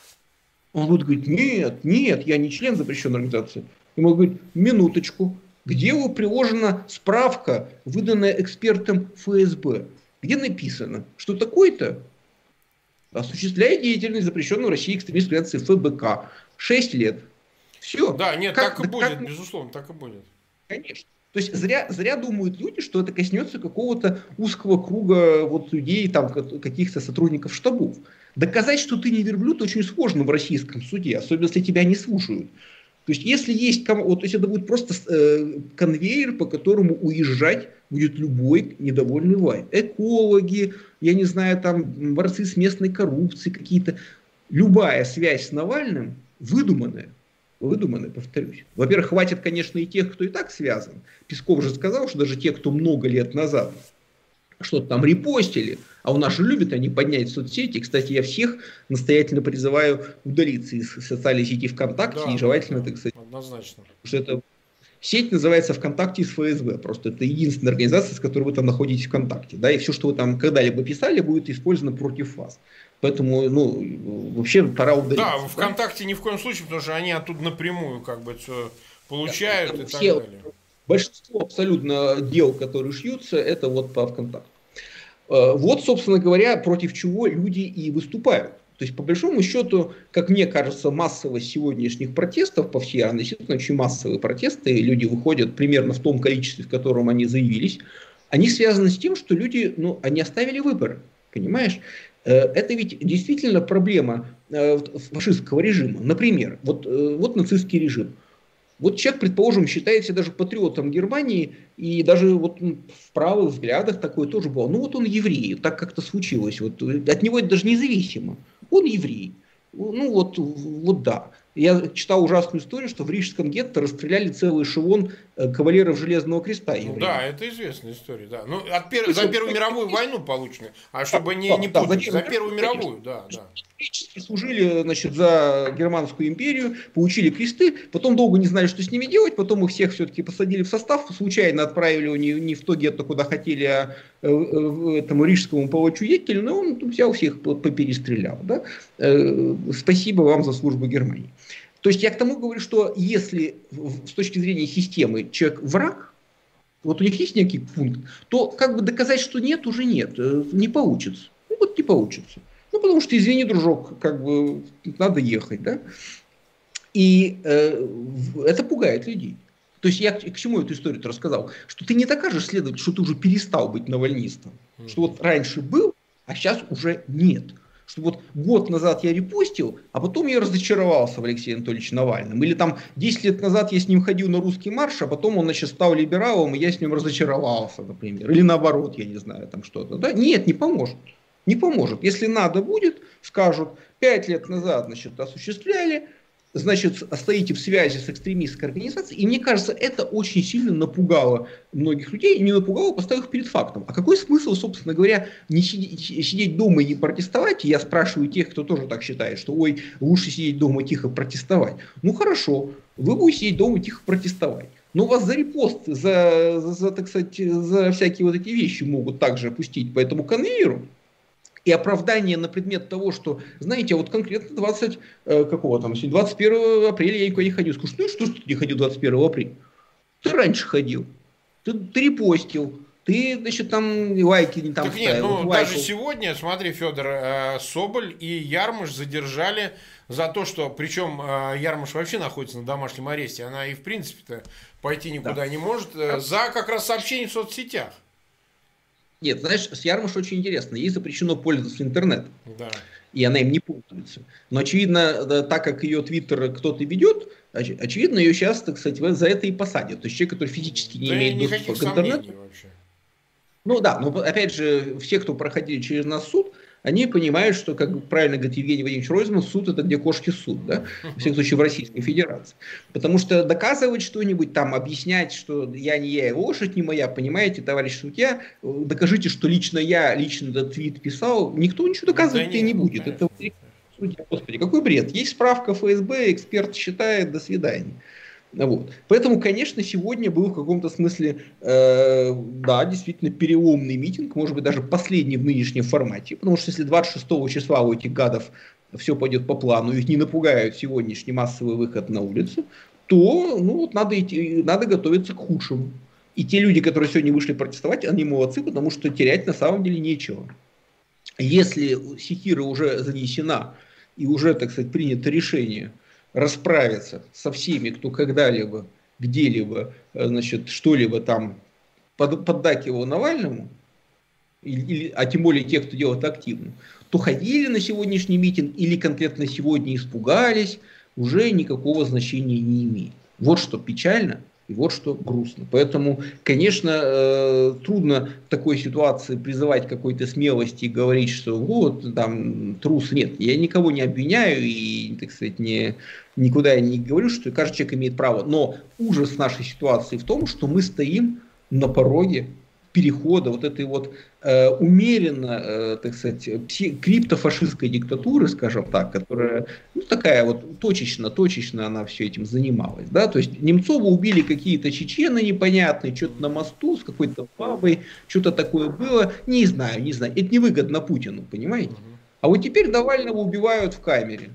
Он будет говорить, нет, я не член запрещенной организации. Ему говорит, минуточку. Где приложена справка, выданная экспертом ФСБ? Где написано, что такой-то осуществляет деятельность запрещенной в России экстремистской организации ФБК. 6 лет. Все. Да, нет, так и будет, безусловно, так и будет. Конечно. То есть зря думают люди, что это коснется какого-то узкого круга вот людей, там, каких-то сотрудников штабов. Доказать, что ты не верблюд, очень сложно в российском суде, особенно если тебя не слушают. То есть, если есть, вот, то есть это будет просто конвейер, по которому уезжать будет любой недовольный лай. Экологи, я не знаю, там, борцы с местной коррупцией какие-то. Любая связь с Навальным выдуманная. Выдуманная, повторюсь. Во-первых, хватит, конечно, и тех, кто и так связан. Песков же сказал, что даже те, кто много лет назад что-то там репостили, а у нас же любят они поднять соцсети. Кстати, я всех настоятельно призываю удалиться из социальной сети ВКонтакте, да, и желательно, так сказать, однозначно. Потому что эта сеть называется ВКонтакте из ФСБ. Просто это единственная организация, с которой вы там находитесь ВКонтакте. Да, и все, что вы там когда-либо писали, будет использовано против вас. Поэтому, вообще пора удалиться. Да, ВКонтакте ни в коем случае, потому что они оттуда напрямую как бы все получают, да, и так далее. Большинство абсолютно дел, которые шьются, это вот по ВКонтакту. Вот, собственно говоря, против чего люди и выступают. То есть, по большому счету, как мне кажется, массовость сегодняшних протестов по всей России, действительно очень массовые протесты, и люди выходят примерно в том количестве, в котором они заявились, они связаны с тем, что люди, они оставили выбор, понимаешь? Это ведь действительно проблема фашистского режима. Например, вот нацистский режим. Вот человек, предположим, считает себя даже патриотом Германии, и даже вот в правых взглядах такое тоже было. Вот он еврей, так как-то случилось. Вот, от него это даже независимо. Он еврей. Вот да. Я читал ужасную историю, что в рижском гетто расстреляли целый эшелон кавалеров Железного Креста. Да, это известная история, да. За Первую мировую войну получено. А чтобы не путать, за Первую мировую, да. Служили, значит, за Германскую империю, получили кресты, потом долго не знали, что с ними делать, потом их всех все-таки посадили в состав, случайно отправили не в то гетто, куда хотели, а этому рижскому палачу Еккелю, но он взял всех, поперестрелял. Да? Спасибо вам за службу Германии. То есть я к тому говорю, что если с точки зрения системы человек враг, вот у них есть некий пункт, то как бы доказать, что нет, уже нет, не получится. Не получится. Потому что, извини, дружок, как бы надо ехать, да? И это пугает людей. То есть я к чему эту историю-то рассказал? Что ты не докажешь следователю, что ты уже перестал быть навальнистом. Что вот раньше был, а сейчас уже нет. Что вот год назад я репостил, а потом я разочаровался в Алексее Анатольевиче Навальном. Или там 10 лет назад я с ним ходил на русский марш, а потом он, значит, стал либералом, и я с ним разочаровался, например. Или наоборот, я не знаю, там что-то. Да? Нет, не поможет. Не поможет. Если надо будет, скажут, 5 лет назад, значит, осуществляли, значит, стоите в связи с экстремистской организацией. И мне кажется, это очень сильно напугало многих людей. Не напугало, поставив их перед фактом. А какой смысл, собственно говоря, не сидеть дома и не протестовать? Я спрашиваю тех, кто тоже так считает, что ой, лучше сидеть дома тихо протестовать. Хорошо, вы будете сидеть дома тихо протестовать. Но вас за репост, так сказать, за всякие вот эти вещи могут также опустить по этому конвейеру. И оправдание на предмет того, что, знаете, вот конкретно 21 апреля я никуда не ходил. Скажу, что ты не ходил 21 апреля? Ты раньше ходил, ты репостил, ты, значит, там лайки не там так ставил. Нет, даже сегодня, смотри, Федор, Соболь и Ярмаш задержали за то, что, причем Ярмаш вообще находится на домашнем аресте, она и в принципе-то пойти никуда не может, за как раз сообщение в соцсетях. Нет, знаешь, с Ярмаш очень интересно. Ей запрещено пользоваться интернетом. Да. И она им не пользуется. Но, очевидно, так как ее твиттер кто-то ведет, очевидно, ее сейчас, так сказать, за это и посадят. То есть человек, который физически не имеет доступа к интернету. Но опять же, все, кто проходили через нас суд, они понимают, что, как правильно говорит Евгений Владимирович Ройзман, суд это где кошки суд, да? В всяком случае в Российской Федерации. Потому что доказывать что-нибудь там, объяснять, что я не я и лошадь не моя, понимаете, товарищ судья, докажите, что лично этот твит писал, никто ничего доказывать тебе не будет. Это судья, господи, какой бред. Есть справка ФСБ, эксперт считает, до свидания. Вот. Поэтому, конечно, сегодня был в каком-то смысле, да, действительно переломный митинг, может быть, даже последний в нынешнем формате, потому что если 26 числа у этих гадов все пойдет по плану, их не напугают сегодняшний массовый выход на улицу, то надо готовиться к худшему. И те люди, которые сегодня вышли протестовать, они молодцы, потому что терять на самом деле нечего. Если секира уже занесена и уже, так сказать, принято решение расправиться со всеми, кто когда-либо где-либо, значит, что-либо там поддакивал Навальному, а тем более тех, кто делает активно, то ходили на сегодняшний митинг или конкретно сегодня испугались, уже никакого значения не имеет. Вот что печально и вот что грустно. Поэтому, конечно, трудно в такой ситуации призывать к какой-то смелости и говорить, что вот там трус. Нет, я никого не обвиняю и, так сказать, никуда я не говорю, что каждый человек имеет право. Но ужас нашей ситуации в том, что мы стоим на пороге перехода вот этой вот умеренно, так сказать, криптофашистской диктатуры, скажем так, которая, ну, такая вот точечно она все этим занималась, да, то есть Немцова убили какие-то чечены непонятные, что-то на мосту с какой-то бабой, что-то такое было, не знаю, это невыгодно Путину, понимаете? А вот теперь Навального убивают в камере,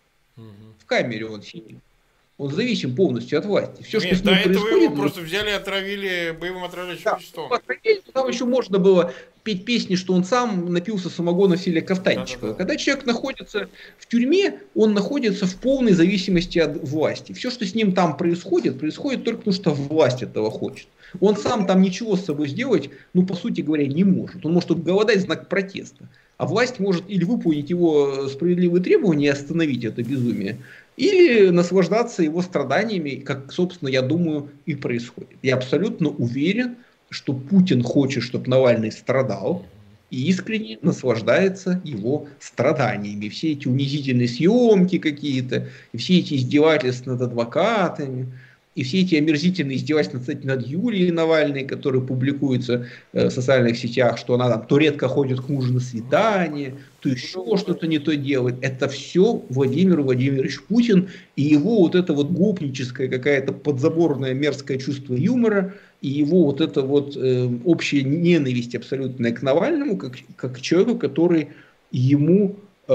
он сидит. Он зависим полностью от власти. Все, что с ним происходит... этого его просто взяли и отравили боевым отравляющим веществом. Там еще можно было петь песни, что он сам напился самогона в селе Кафтанчиково. Когда человек находится в тюрьме, он находится в полной зависимости от власти. Все, что с ним там происходит только потому, что власть этого хочет. Он сам там ничего с собой сделать, ну, по сути говоря, не может. Он может только голодать в знак протеста. А власть может или выполнить его справедливые требования и остановить это безумие, или наслаждаться его страданиями, как, собственно, я думаю, и происходит. Я абсолютно уверен, что Путин хочет, чтобы Навальный страдал, и искренне наслаждается его страданиями. Все эти унизительные съемки какие-то, и все эти издевательства над адвокатами, и все эти омерзительные издевательства, кстати, над Юлией Навальной, которые публикуются в социальных сетях, что она там то редко ходит к мужу на свидание, то еще что-то не то делает. Это все Владимир Владимирович Путин и его вот это вот гопническое какая-то подзаборное мерзкое чувство юмора и его вот это вот общая ненависть абсолютная к Навальному, как к человеку, который ему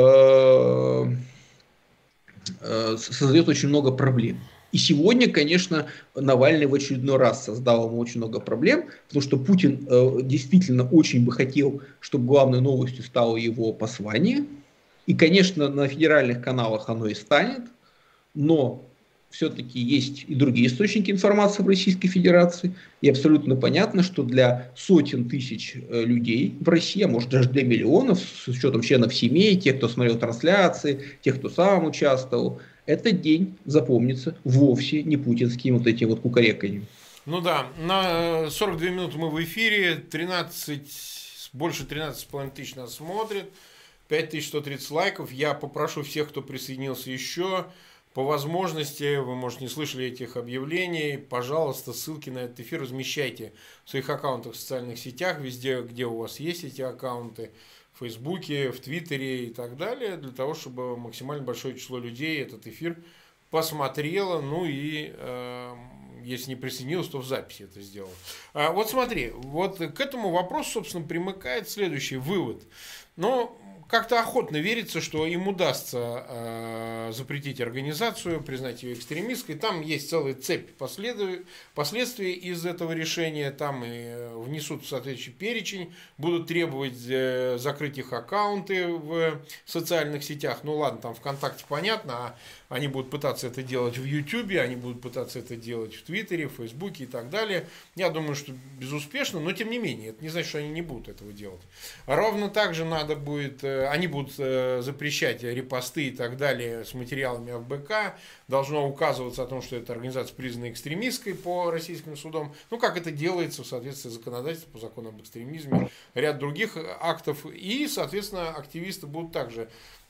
создает очень много проблем. И сегодня, конечно, Навальный в очередной раз создал ему очень много проблем, потому что Путин действительно очень бы хотел, чтобы главной новостью стало его послание. И, конечно, на федеральных каналах оно и станет, но все-таки есть и другие источники информации в Российской Федерации. И абсолютно понятно, что для сотен тысяч людей в России, а может даже для миллионов, с учетом членов семей, тех, кто смотрел трансляции, тех, кто сам участвовал, этот день запомнится вовсе не путинским вот этим вот кукареканьем. Ну да, на 42 минуты мы в эфире, больше 13,5 тысяч нас смотрит, 5130 лайков. Я попрошу всех, кто присоединился еще, по возможности, вы, может, не слышали этих объявлений, пожалуйста, ссылки на этот эфир размещайте в своих аккаунтах в социальных сетях, везде, где у вас есть эти аккаунты, в Фейсбуке, в Твиттере и так далее, для того, чтобы максимально большое число людей этот эфир посмотрело, ну и если не присоединилось, то в записи это сделал. Вот смотри, вот к этому вопросу, собственно, примыкает следующий вывод. Но как-то охотно верится, что им удастся запретить организацию, признать ее экстремистской. Там есть целая цепь последствий из этого решения. Там и внесут соответствующий перечень, будут требовать закрыть их аккаунты в социальных сетях. Ну ладно, там ВКонтакте понятно, а они будут пытаться это делать в Ютубе, они будут пытаться это делать в Твиттере, в Фейсбуке и так далее. Я думаю, что безуспешно, но тем не менее, это не значит, что они не будут этого делать. Ровно так же надо будет, они будут запрещать репосты и так далее с материалами ФБК. Должно указываться о том, что эта организация признана экстремистской по российским судам. Ну, как это делается в соответствии с законодательством, по закону об экстремизме, ряд других актов. И, соответственно, активисты будут также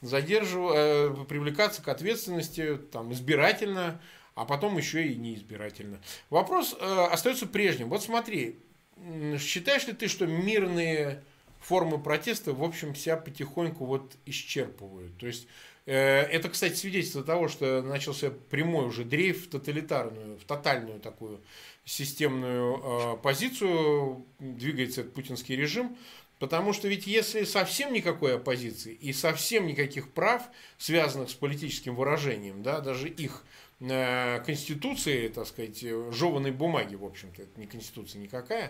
привлекаться к ответственности там, избирательно, а потом еще и неизбирательно. Вопрос остается прежним. Вот смотри, считаешь ли ты, что мирные формы протеста, в общем, себя потихоньку вот исчерпывают? То есть, это, кстати, свидетельство того, что начался прямой уже дрейф в тотальную такую системную позицию, двигается этот путинский режим. Потому что ведь если совсем никакой оппозиции и совсем никаких прав, связанных с политическим выражением, да, даже их конституции, так сказать, жеваной бумаги, в общем-то, это не конституция никакая,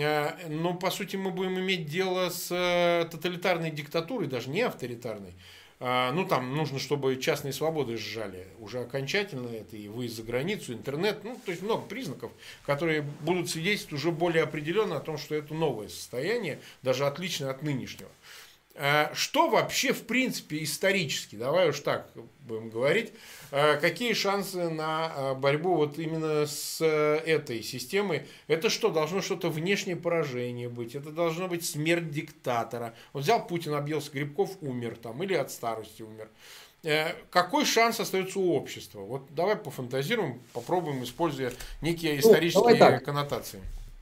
но по сути мы будем иметь дело с тоталитарной диктатурой, даже не авторитарной, Ну, там нужно, чтобы частные свободы сжали уже окончательно, это и выезд за границу, интернет, ну, то есть много признаков, которые будут свидетельствовать уже более определенно о том, что это новое состояние, даже отличное от нынешнего. Что вообще, в принципе, исторически, давай уж так будем говорить, какие шансы на борьбу вот именно с этой системой? Это что, должно что-то внешнее поражение быть? Это должно быть смерть диктатора? Вот взял Путин, объелся грибков, умер там, или от старости умер. Какой шанс остается у общества? Вот давай пофантазируем, попробуем, используя некие исторические коннотации.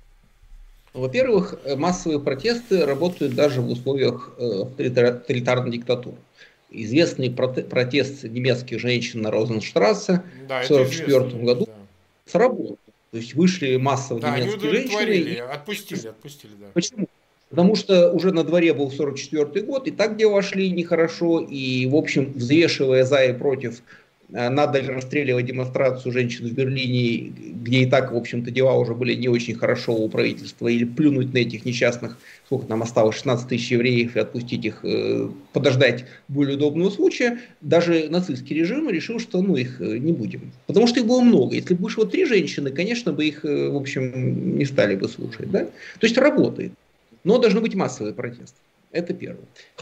Во-первых, массовые протесты работают даже в условиях тоталитарной диктатуры. Известный протест немецких женщин на Розенштрассе в 1944 году сработал. То есть вышли массово немецкие женщины. И отпустили, да. Почему? Потому что уже на дворе был 1944 год, и так дела шли нехорошо, и, в общем, взвешивая за и против, надо ли расстреливать демонстрацию женщин в Берлине, где и так, в общем-то, дела уже были не очень хорошо у правительства, или плюнуть на этих несчастных, сколько нам осталось, 16 тысяч евреев, и отпустить их, подождать более удобного случая, даже нацистский режим решил, что ну их не будем. Потому что их было много. Если бы вышло 3 женщины, конечно бы их, в общем, не стали бы слушать. Да? То есть работает. Но должны быть массовые протесты. Это первое.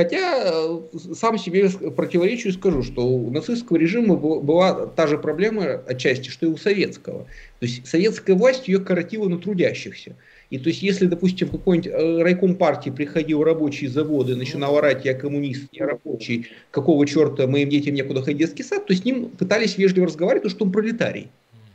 Хотя сам себе противоречу и скажу, что у нацистского режима была та же проблема отчасти, что и у советского. То есть советская власть ее коротила на трудящихся. И то есть если, допустим, в какой-нибудь райком партии приходил рабочий завод и начинал орать: я коммунист, я рабочий, какого черта моим детям некуда ходить в детский сад, то с ним пытались вежливо разговаривать, потому что он пролетарий.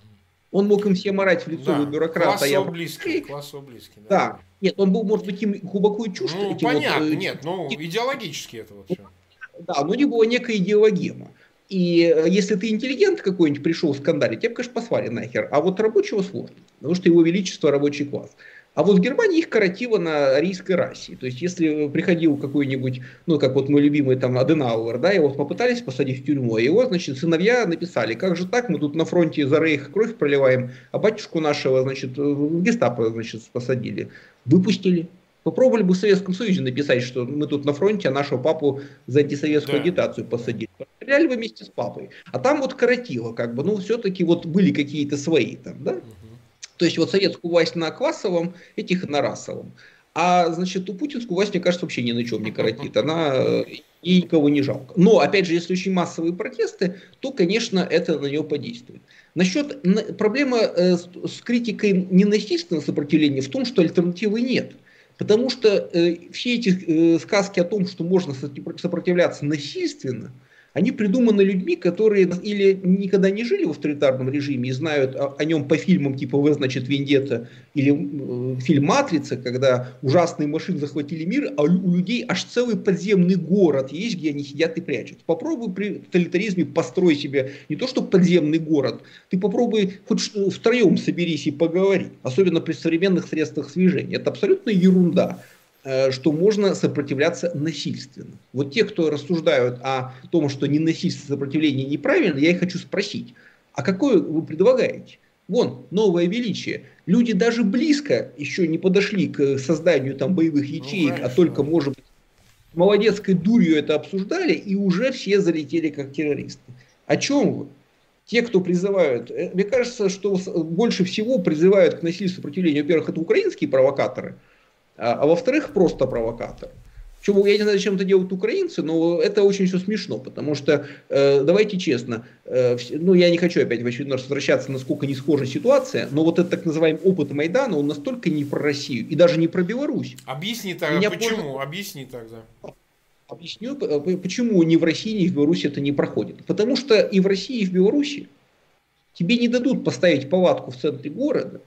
Он мог им всем орать в лицо: да, вы бюрократ, а я близкий, классу близкий. Да. Да. Нет, он был, может быть, им глубоко и чужд. Ну, понятно, вот, нет, ну, идеологически это вот все. Да, но не было некая идеологема. И если ты интеллигент какой-нибудь пришел скандалить, тебя, конечно, послали нахер. А вот рабочего сложно, потому что его величество рабочий класс. А вот в Германии их коротило на арийской расе. То есть, если приходил какой-нибудь, ну, как вот мой любимый там Аденауэр, да, его попытались посадить в тюрьму, а его, значит, сыновья написали: как же так, мы тут на фронте за рейх кровь проливаем, а батюшку нашего, значит, в гестапо, значит, посадили. Выпустили. Попробовали бы в Советском Союзе написать, что мы тут на фронте, а нашего папу за антисоветскую агитацию посадили. Стреляли бы вместе с папой. А там вот коротило, как бы, ну, все-таки вот были какие-то свои там, да. То есть вот советскую власть на классовом, этих на расовом. А, значит, ту путинскую власть, мне кажется, вообще ни на чем не коротит. Она и никого не жалко. Но, опять же, если очень массовые протесты, то, конечно, это на нее подействует. Насчет проблемы с критикой ненасильственного сопротивления в том, что альтернативы нет. Потому что все эти сказки о том, что можно сопротивляться насильственно, они придуманы людьми, которые или никогда не жили в авторитарном режиме и знают о нем по фильмам типа «В, значит, Вендетта» или фильм «Матрица», когда ужасные машины захватили мир, а у людей аж целый подземный город есть, где они сидят и прячутся. Попробуй при тоталитаризме построй себе не то что подземный город, ты попробуй хоть втроем соберись и поговори, особенно при современных средствах слежения. Это абсолютно ерунда, что можно сопротивляться насильственно. Вот те, кто рассуждают о том, что ненасильственное сопротивление неправильно, я их хочу спросить: а какое вы предлагаете? Вон, новое величие. Люди даже близко еще не подошли к созданию там боевых ячеек, а только, может быть, молодецкой дурью это обсуждали, и уже все залетели как террористы. О чем вы? Те, кто призывают, мне кажется, что больше всего призывают к насильственному сопротивлению, во-первых, это украинские провокаторы, а во-вторых, просто провокатор. Причем, я не знаю, зачем это делают украинцы, но это очень все смешно, потому что, давайте честно, ну я не хочу опять в очередной раз возвращаться, насколько не схожа ситуация, но вот этот так называемый опыт Майдана, он настолько не про Россию и даже не про Беларусь. Объясни тогда, почему? Объясни тогда. Объясню, почему ни в России, ни в Беларуси это не проходит. Потому что и в России, и в Беларуси тебе не дадут поставить палатку в центре города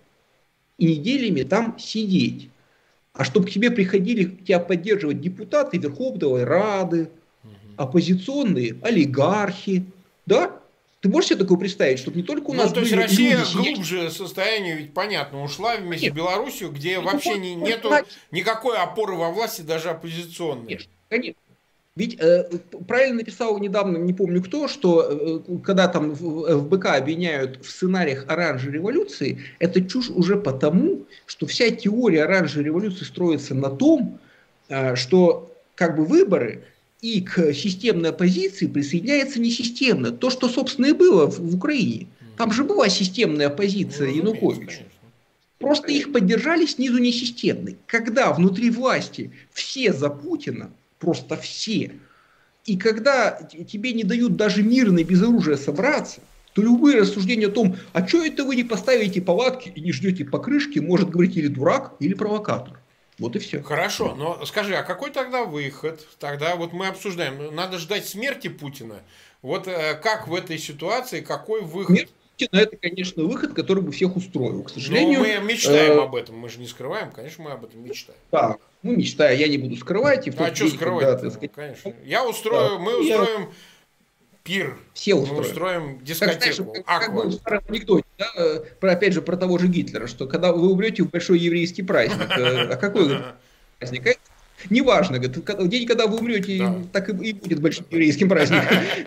и неделями там сидеть. А чтобы к тебе приходили тебя поддерживать депутаты Верховной Рады, оппозиционные олигархи, да? Ты можешь себе такое представить, чтобы не только у нас то есть Россия глубже состояние, ведь понятно, ушла вместе с Беларусью, где вообще нету никакой опоры во власти, даже оппозиционной. Конечно, конечно. Ведь правильно написал недавно, не помню кто, что когда там в БК обвиняют в сценариях оранжевой революции, это чушь уже потому, что вся теория оранжевой революции строится на том, что как бы выборы и к системной оппозиции присоединяется несистемно. То, что, собственно, и было в Украине. Там же была системная оппозиция Януковича. Просто их поддержали снизу несистемной. Когда внутри власти все за Путина, просто все, и когда тебе не дают даже мирно и без оружия собраться, то любые рассуждения о том, а что это вы не поставите палатки и не ждете покрышки, может говорить или дурак, или провокатор. Вот и все. Хорошо, но скажи, а какой тогда выход? Тогда вот мы обсуждаем, надо ждать смерти Путина. Вот как в этой ситуации, какой выход? Смерть Путина — это, конечно, выход, который бы всех устроил. К сожалению, но мы мечтаем об этом, мы же не скрываем, конечно, мы об этом мечтаем. Да, мы мечтаем, я не буду скрывать. И в а что скрывать? Конечно. Я устрою, мы устроим пир. Все устроим. Мы устроим дискотеку. Как было в старом анекдоте, да, опять же, про того же Гитлера, что когда вы умрете в большой еврейский праздник, а какой праздник? Неважно, в день, когда вы умрете, так и будет большим еврейским праздником.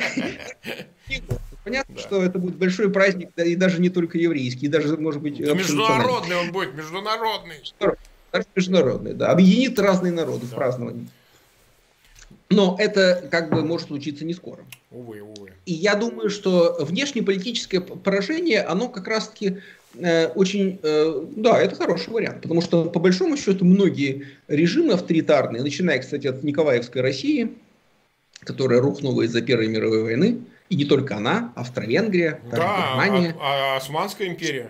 Понятно, что это будет большой праздник, и даже не только еврейский, и даже, может быть... Международный он будет, международный. Даже международный, да. Объединит разные народы в праздновании. Но это как бы может случиться не скоро. Увы, увы. И я думаю, что внешнеполитическое поражение, оно как раз-таки очень... да, это хороший вариант. Потому что, по большому счету, многие режимы авторитарные, начиная, кстати, от Николаевской России, которая рухнула из-за Первой мировой войны, и не только она, Австро-Венгрия, Германия. Османская империя.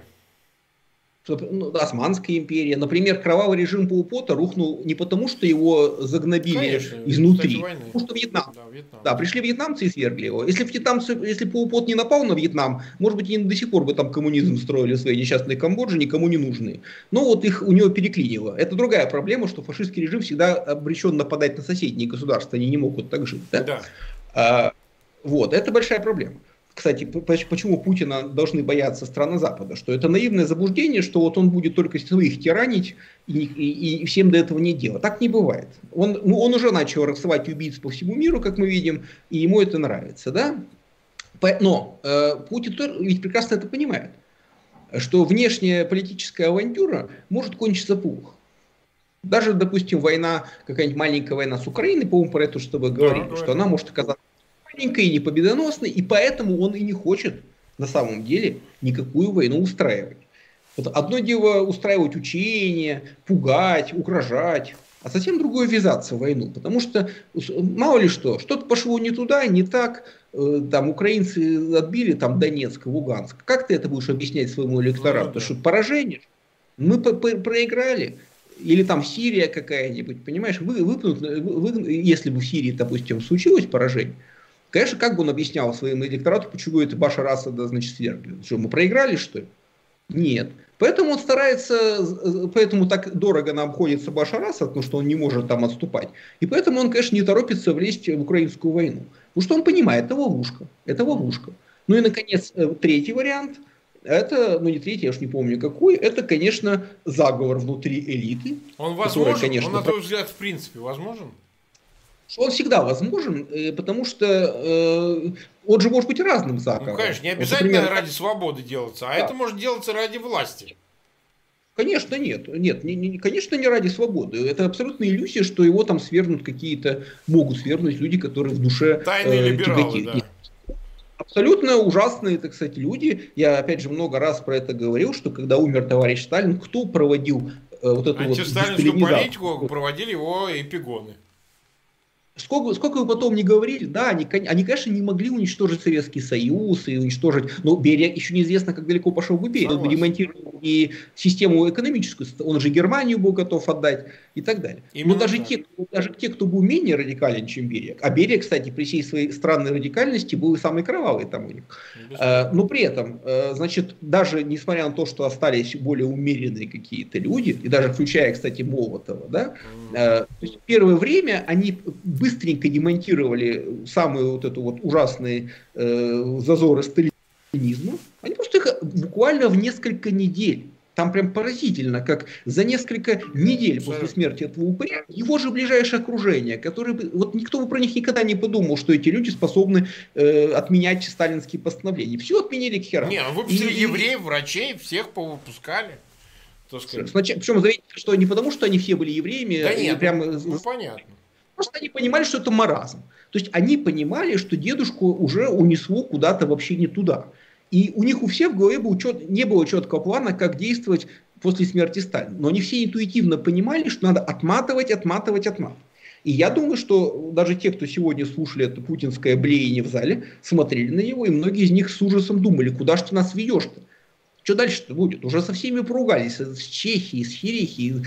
Османская империя. Например, кровавый режим Пол Пота рухнул не потому, что его загнобили, конечно, изнутри, потому что Вьетнам. Да, пришли вьетнамцы и свергли его. Если Пол Пот не напал на Вьетнам, может быть, они до сих пор бы там коммунизм строили в своей несчастной Камбодже, никому не нужны. Но вот у него переклинило. Это другая проблема, что фашистский режим всегда обречен нападать на соседние государства, они не могут так жить. Да? Вот, это большая проблема. Кстати, почему Путина должны бояться страны Запада? Что это наивное заблуждение, что вот он будет только своих тиранить и всем до этого не делать. Так не бывает. Он уже начал рассылать убийц по всему миру, как мы видим, и ему это нравится. Да? Но Путин ведь прекрасно это понимает, что внешняя политическая авантюра может кончиться плохо. Даже, допустим, война, какая-нибудь маленькая война с Украиной, по-моему, про это что вы говорили, что она может оказаться маленькой и не победоносной, и поэтому он и не хочет на самом деле никакую войну устраивать. Вот одно дело устраивать учения, пугать, угрожать, а совсем другое ввязаться в войну, потому что мало ли что-то пошло не туда, не так, там украинцы отбили там Донецк, Луганск. Как ты это будешь объяснять своему электорату? Что поражение? Мы проиграли. Или там Сирия какая-нибудь, понимаешь, если бы в Сирии, допустим, случилось поражение, конечно, как бы он объяснял своему электорату, почему это Башар Асада, значит, свергли? Что, мы проиграли, что ли? Нет. Поэтому он старается, поэтому так дорого нам обходится Башар Асад, потому что он не может там отступать. И поэтому он, конечно, не торопится влезть в украинскую войну. Потому что он понимает, это ловушка. Это ловушка. Ну и, наконец, третий вариант, это, ну не третий, я уж не помню какой, это, конечно, заговор внутри элиты. Он возможен? Который, конечно, он, на твой взгляд, в принципе, возможен? Он всегда возможен, потому что он же может быть разным заговором. Ну, конечно, не обязательно вот, например, ради свободы делаться, а это может делаться ради власти. Конечно, нет, конечно, не ради свободы. Это абсолютная иллюзия, что его там свергнут могут свергнуть люди, которые в душе тайные либералы, да. Абсолютно ужасные, так сказать, люди. Я, опять же, много раз про это говорил, что когда умер товарищ Сталин, кто проводил вот эту антисталинскую политику, проводили его эпигоны. Сколько вы потом не говорили, да, они, конечно, не могли уничтожить Советский Союз и уничтожить, но Берия еще неизвестно, как далеко пошел бы Берия. Он бы демонтировал и систему экономическую, он же Германию был готов отдать и так далее. Именно но даже те, кто был менее радикален, чем Берия, а Берия, кстати, при всей своей странной радикальности был и самый кровавый там у них. Но при этом, значит, даже несмотря на то, что остались более умеренные какие-то люди, и даже включая, кстати, Молотова, да, то есть первое время они быстренько демонтировали самые вот это вот ужасные зазоры сталинизма. Они просто их буквально в несколько недель. Там прям поразительно, как за несколько недель после смерти этого упыря его же ближайшее окружение, которое вот никто бы про них никогда не подумал, что эти люди способны отменять сталинские постановления. Все отменили к херам. Не, выпустили евреев, врачей, всех повыпускали. Причем заметьте, что не потому, что они все были евреями. Да нет, прям, ну понятно. просто они понимали, что это маразм. То есть они понимали, что дедушку уже унесло куда-то вообще не туда. И у них у всех в голове не было четкого плана, как действовать после смерти Сталина. Но они все интуитивно понимали, что надо отматывать. И я думаю, что даже те, кто сегодня слушали это путинское блеяние в зале, смотрели на него, и многие из них с ужасом думали, куда же ты нас ведешь-то? Что дальше-то будет? Уже со всеми поругались, с Чехией, с Херехией,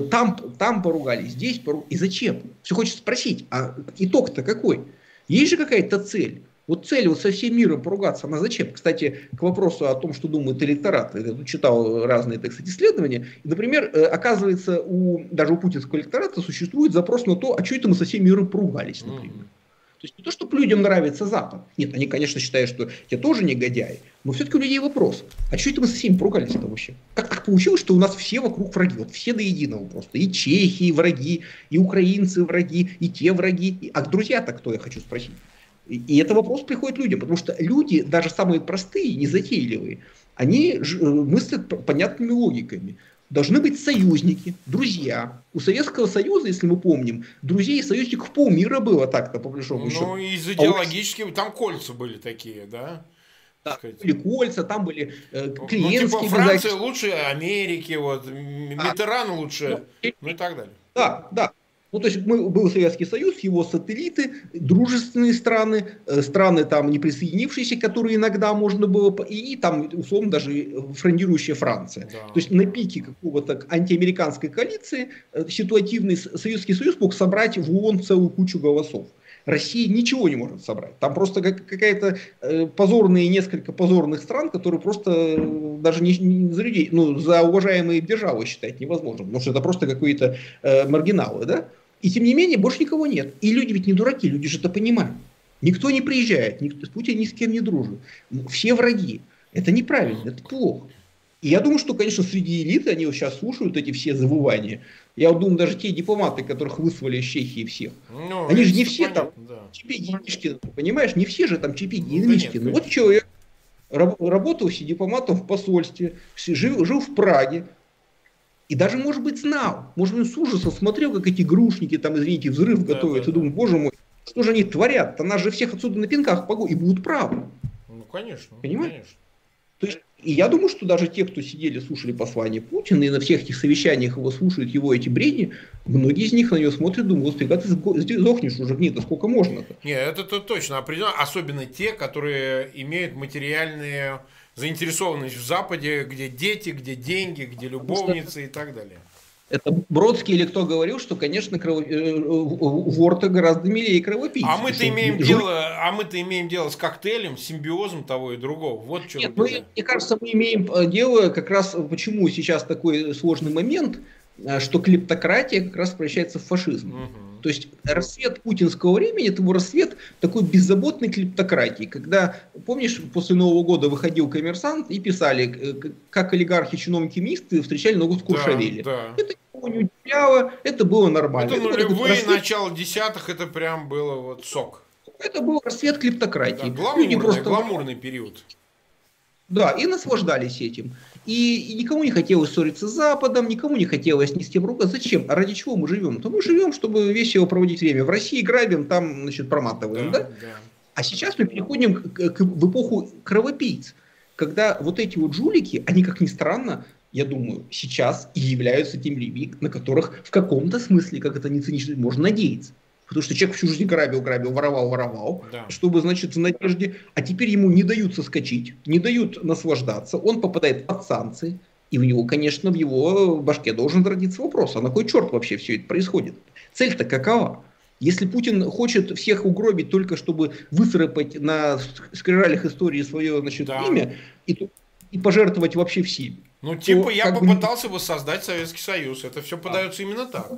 там поругались, здесь поругались. И зачем? Все хочется спросить, а итог-то какой? Есть же какая-то цель? Вот цель вот со всем миром поругаться, она зачем? Кстати, к вопросу о том, что думает электорат, я тут читал разные, так сказать, исследования. И, например, оказывается, даже у путинского электората существует запрос на то, а что это мы со всем миром поругались, например. То есть не то, что людям нравится Запад. Нет, они, конечно, считают, что те тоже негодяи. Но все-таки у людей вопрос. А что это мы со всеми поругались-то вообще? Как так получилось, что у нас все вокруг враги? Вот все до единого просто. И чехи враги, и украинцы враги, и те враги. А друзья-то кто, я хочу спросить? И это вопрос приходит людям. Потому что люди, даже самые простые, незатейливые, они мыслят понятными логиками. Должны быть союзники, друзья. У Советского Союза, если мы помним, друзей и союзников полмира было так-то, по большому счету. Ну, из идеологических, там кольца были такие, да? Да, были кольца, там были клиентские. Ну, типа Франция лучше Америки, вот, Миттеран лучше, ну и так далее. Да, да. Ну, то есть был Советский Союз, его сателлиты, дружественные страны, страны там не присоединившиеся, которые иногда можно было, и там, условно, даже фрондирующая Франция. Да. То есть на пике какого-то антиамериканской коалиции ситуативный Советский Союз мог собрать в ООН целую кучу голосов. Россия ничего не может собрать. Там просто какая-то несколько позорных стран, которые просто даже не за людей, ну, за уважаемые державы считать невозможно, потому что это просто какие-то маргиналы, да? И тем не менее, больше никого нет. И люди ведь не дураки, люди же это понимают. Никто не приезжает, Путин ни с кем не дружит. Все враги. Это неправильно, это плохо. И я думаю, что, конечно, среди элиты, они вот сейчас слушают эти все завывания. Я вот думаю, даже те дипломаты, которых вызвали из Чехии всех, ну, они же не все понятно, там да. Чепи-Гинишкины, понимаешь, не все же там Чепи-Гинишкины. Ну, вот человек работал себе дипломатом в посольстве, жил в Праге, и даже, может быть, знал, может быть, с ужасом смотрел, как эти грушники там, извините, взрыв готовят, и думал, боже мой, что же они творят-то, нас же всех отсюда на пинках погонят, и будут правы. Ну, конечно. Понимаешь? Конечно. То есть, и я думаю, что даже те, кто сидели, слушали послание Путина, и на всех этих совещаниях его слушают, его эти бредни, многие из них на него смотрят, думают, господи, когда ты сдохнешь уже, гнида, сколько можно-то? Нет, это точно определенно, особенно те, которые имеют материальную заинтересованность в Западе, где дети, где деньги, где любовницы и так далее. Это Бродский или кто говорил, что, конечно, вор-то гораздо милее кровопийцы. А мы-то имеем дело с коктейлем, с симбиозом того и другого. Вот что. Нет, мне кажется, мы имеем дело как раз, почему сейчас такой сложный момент, что клептократия как раз превращается в фашизм. Угу. То есть рассвет путинского времени, это был рассвет такой беззаботной клептократии, когда, помнишь, после Нового года выходил «Коммерсант» и писали, как олигархи, чиновники, министры встречали ногу с Куршавели. Да. Это никого не удивляло, это было нормально. Это нулевые, начало десятых, это прям было вот сок. Это был рассвет клептократии. Да, гламурный период. Да, и наслаждались этим. И никому не хотелось ссориться с Западом, никому не хотелось ни с кем ругаться. Зачем? А ради чего мы живем? То мы живем, чтобы весело проводить время. В России грабим, там, значит, проматываем, да? А сейчас мы переходим в эпоху кровопийц, когда вот эти вот жулики, они, как ни странно, я думаю, сейчас и являются теми людьми, на которых в каком-то смысле, как это не цинично, можно надеяться. Потому что человек всю жизнь грабил, воровал, да. Чтобы, значит, в надежде. А теперь ему не дают соскочить, не дают наслаждаться. Он попадает под санкции. И у него, конечно, в его башке должен родиться вопрос, а на кой черт вообще все это происходит? Цель-то какова? Если Путин хочет всех угробить только чтобы выцарапать на скрижалях истории свое, значит, имя и пожертвовать вообще всеми. Ну, типа, я попытался воссоздать Советский Союз. Это все подается именно так.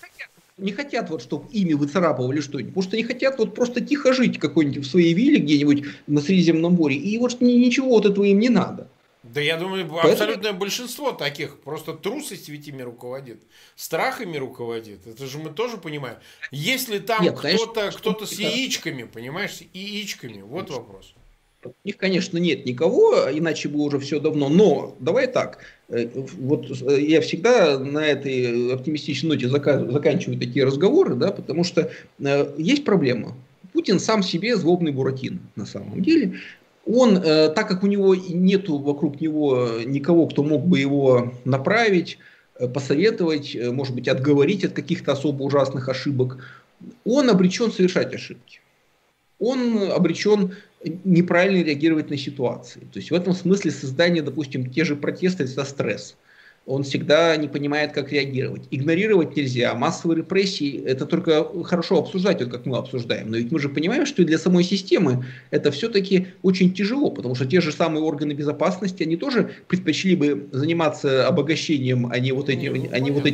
Не хотят, вот, чтобы ими выцарапывали что-нибудь. Потому что они хотят вот просто тихо жить какой-нибудь в своей вилле где-нибудь на Средиземном море. И вот ничего вот этого им не надо. Да я думаю, абсолютное большинство таких. Просто трусость ведь ими руководит. Страх ими руководит. Это же мы тоже понимаем. Если там кто-то с яичками, понимаешь, с яичками. Вот вопрос. У них, конечно, нет никого, иначе бы уже все давно. Но давай так. Вот я всегда на этой оптимистичной ноте заканчиваю такие разговоры, да, потому что есть проблема. Путин сам себе злобный Буратино на самом деле. Он, так как у него нету вокруг него никого, кто мог бы его направить, посоветовать, может быть, отговорить от каких-то особо ужасных ошибок, он обречен совершать ошибки. Он обречен неправильно реагировать на ситуации. То есть в этом смысле создание, допустим, те же протесты – это стресс. Он всегда не понимает, как реагировать. Игнорировать нельзя. Массовые репрессии – это только хорошо обсуждать, вот как мы обсуждаем. Но ведь мы же понимаем, что и для самой системы это все-таки очень тяжело, потому что те же самые органы безопасности, они тоже предпочли бы заниматься обогащением, а не вот этим.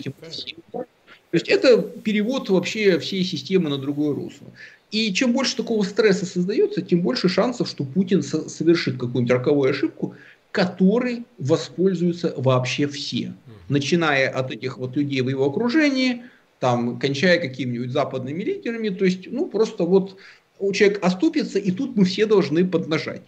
То есть это перевод вообще всей системы на другое русло. И чем больше такого стресса создается, тем больше шансов, что Путин совершит какую-нибудь роковую ошибку, которой воспользуются вообще все. Начиная от этих вот людей в его окружении, там, кончая какими-нибудь западными лидерами. То есть, ну, просто вот человек оступится, и тут мы все должны поднажать.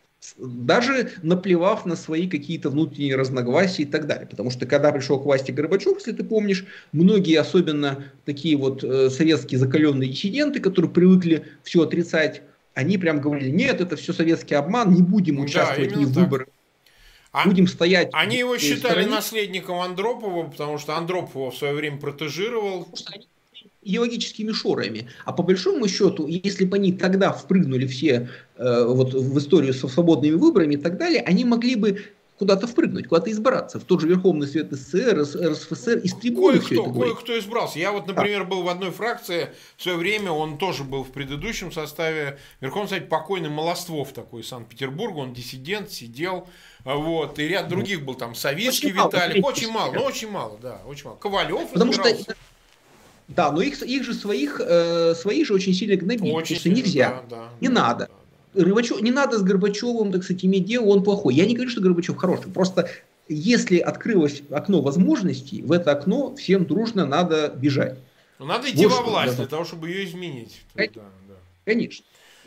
Даже наплевав на свои какие-то внутренние разногласия и так далее. Потому что когда пришел к власти Горбачев, если ты помнишь, многие, особенно такие вот советские закаленные диссиденты, которые привыкли все отрицать, они прям говорили: нет, это все советский обман, не будем участвовать ни в выборах. Будем стоять. Они его считали наследником Андропова, потому что Андропов его в свое время протежировал. Идеологическими шорами. А по большому счету, если бы они тогда впрыгнули все вот в историю со свободными выборами и так далее, они могли бы куда-то впрыгнуть, куда-то избраться. В тот же Верховный Совет СССР, РСФСР, из трибуны все это говорит. Кое-кто избрался. Я вот, например, был в одной фракции в свое время, он тоже был в предыдущем составе. Верховный Совет покойный Молоствов такой из Санкт-Петербурга, он диссидент, сидел. Вот, и ряд других был там, Советский Виталий. Очень мало, да, очень мало. Ковалев избирался. Да, но их же свои же очень сильно гнобили, потому что нельзя, не надо. Не надо с Горбачевым, так сказать, иметь дело, он плохой. Я не говорю, что Горбачев хороший, просто если открылось окно возможностей, в это окно всем дружно надо бежать. Но надо идти во власть для того, чтобы ее изменить. Конечно.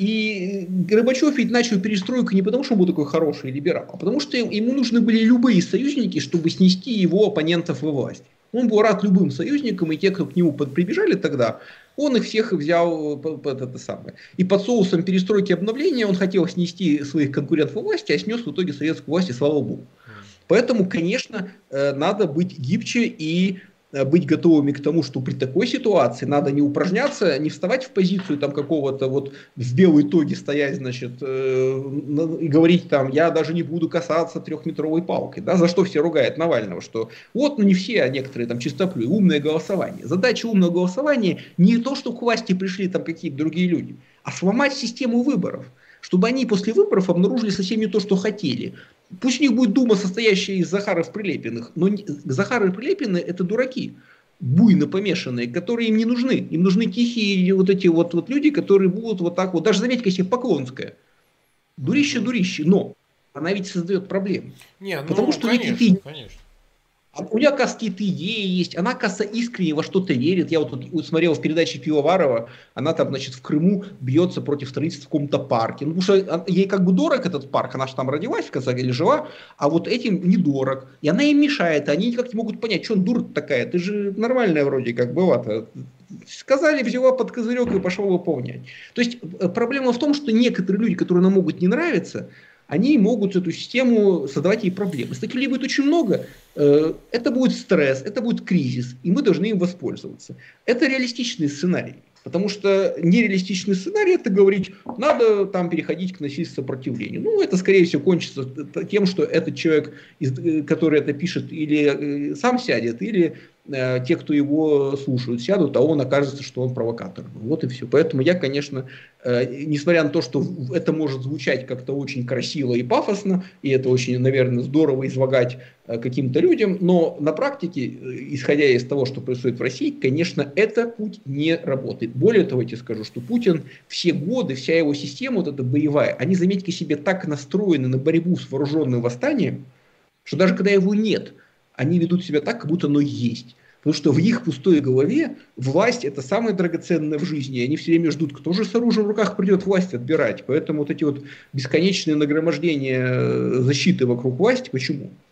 И Горбачев ведь начал перестройку не потому, что он был такой хороший либерал, а потому что ему нужны были любые союзники, чтобы снести его оппонентов во власть. Он был рад любым союзникам, и те, кто к нему прибежали тогда, он их всех взял под это самое. И под соусом перестройки и обновления он хотел снести своих конкурентов во власти, а снес в итоге советскую власть, и слава богу. Поэтому, конечно, надо быть гибче и быть готовыми к тому, что при такой ситуации надо не упражняться, не вставать в позицию там какого-то вот в белой тоге стоять, значит, и говорить там: я даже не буду касаться трехметровой палкой, да, за что все ругают Навального, что вот, ну не все, а некоторые там чистоплюи, умное голосование. Задача умного голосования не то, что к власти пришли там какие-то другие люди, а сломать систему выборов, чтобы они после выборов обнаружили совсем не то, что хотели. Пусть у них будет дума, состоящая из Захаров-Прилепиных, но Захары и Прилепины — это дураки, буйно помешанные, которые им не нужны. Им нужны тихие вот эти вот люди, которые будут вот так вот. Даже заметьте, если Поклонская. Дурище, но она ведь создает проблемы. Потому что конечно. У нее, оказывается, какие-то идеи есть, она, оказывается, искренне во что-то верит. Я вот смотрел в передаче Пивоварова, она там, значит, в Крыму бьется против строительства в каком-то парке. Ну, потому что ей как бы дорог этот парк, она же там родилась, в конце или жила, а вот этим недорог. И она им мешает, они никак не могут понять, что дура такая, ты же нормальная вроде как была-то. Сказали, взяла под козырек и пошла выполнять. То есть проблема в том, что некоторые люди, которые нам могут не нравиться, они могут эту систему создавать ей проблемы. Если таких людей будет очень много, это будет стресс, это будет кризис, и мы должны им воспользоваться. Это реалистичный сценарий. Потому что нереалистичный сценарий — это говорить, надо там переходить к насильственному сопротивлению. Ну, это, скорее всего, кончится тем, что этот человек, который это пишет, или сам сядет, или те, кто его слушают, сядут, а он окажется, что он провокатор. Вот и все. Поэтому я, конечно, несмотря на то, что это может звучать как-то очень красиво и пафосно, и это очень, наверное, здорово излагать каким-то людям, но на практике, исходя из того, что происходит в России, конечно, этот путь не работает. Более того, я тебе скажу, что Путин все годы, вся его система, вот эта боевая, они, заметьте себе, так настроены на борьбу с вооруженным восстанием, что даже когда его нет, они ведут себя так, как будто оно есть. Потому что в их пустой голове власть — это самое драгоценное в жизни. И они все время ждут, кто же с оружием в руках придет власть отбирать. Поэтому вот эти вот бесконечные нагромождения защиты вокруг власти. Почему?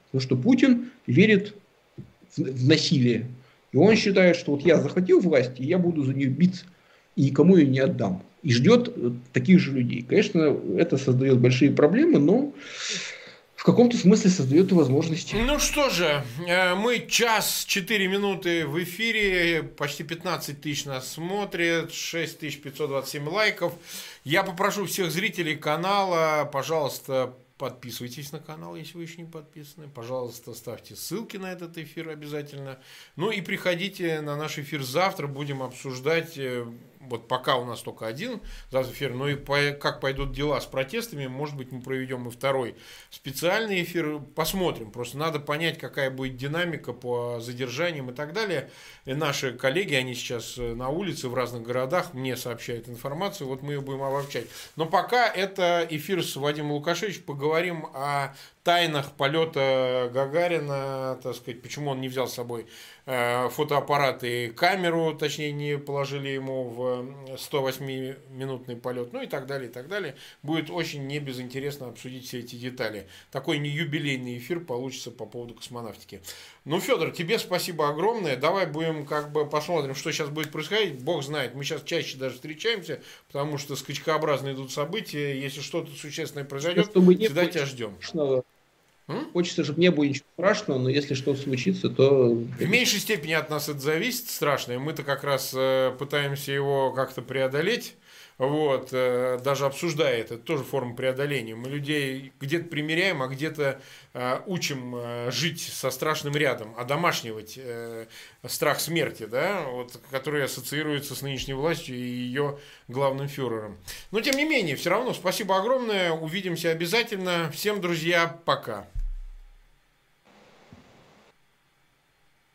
Потому что Путин верит в насилие. И он считает, что вот я захватил власть, и я буду за нее биться, и никому ее не отдам. И ждет таких же людей. Конечно, это создает большие проблемы, но в каком-то смысле создает и возможности. Ну что же, мы час 4 минуты в эфире, почти 15 тысяч нас смотрят, 6527 лайков. Я попрошу всех зрителей канала, пожалуйста, подписывайтесь на канал, если вы еще не подписаны. Пожалуйста, ставьте ссылки на этот эфир обязательно. Ну и приходите на наш эфир завтра, будем обсуждать. Вот пока у нас только один завтра эфир, но и как пойдут дела с протестами, может быть, мы проведем и второй специальный эфир, посмотрим. Просто надо понять, какая будет динамика по задержаниям и так далее. И наши коллеги, они сейчас на улице в разных городах, мне сообщают информацию, вот мы ее будем обобщать. Но пока это эфир с Вадимом Лукашевичем, поговорим о тайнах полета Гагарина, так сказать, почему он не взял с собой фотоаппарат и камеру, точнее, не положили ему в 108-минутный полет, ну и так далее, и так далее. Будет очень небезынтересно обсудить все эти детали. Такой не юбилейный эфир получится по поводу космонавтики. Ну, Федор, тебе спасибо огромное. Давай будем посмотрим, что сейчас будет происходить. Бог знает, мы сейчас чаще даже встречаемся, потому что скачкообразно идут события. Если что-то существенное произойдет, всегда тебя ждем. Хочется, чтобы не было ничего страшного, но если что-то случится, то... В меньшей степени от нас это зависит, страшное. Мы-то как раз пытаемся его как-то преодолеть. Вот, даже обсуждая это тоже форма преодоления. Мы людей где-то примиряем, а где-то учим жить со страшным рядом, одомашнивать страх смерти, да, вот, который ассоциируется с нынешней властью и ее главным фюрером. Но тем не менее, все равно спасибо огромное, увидимся обязательно. Всем, друзья, пока.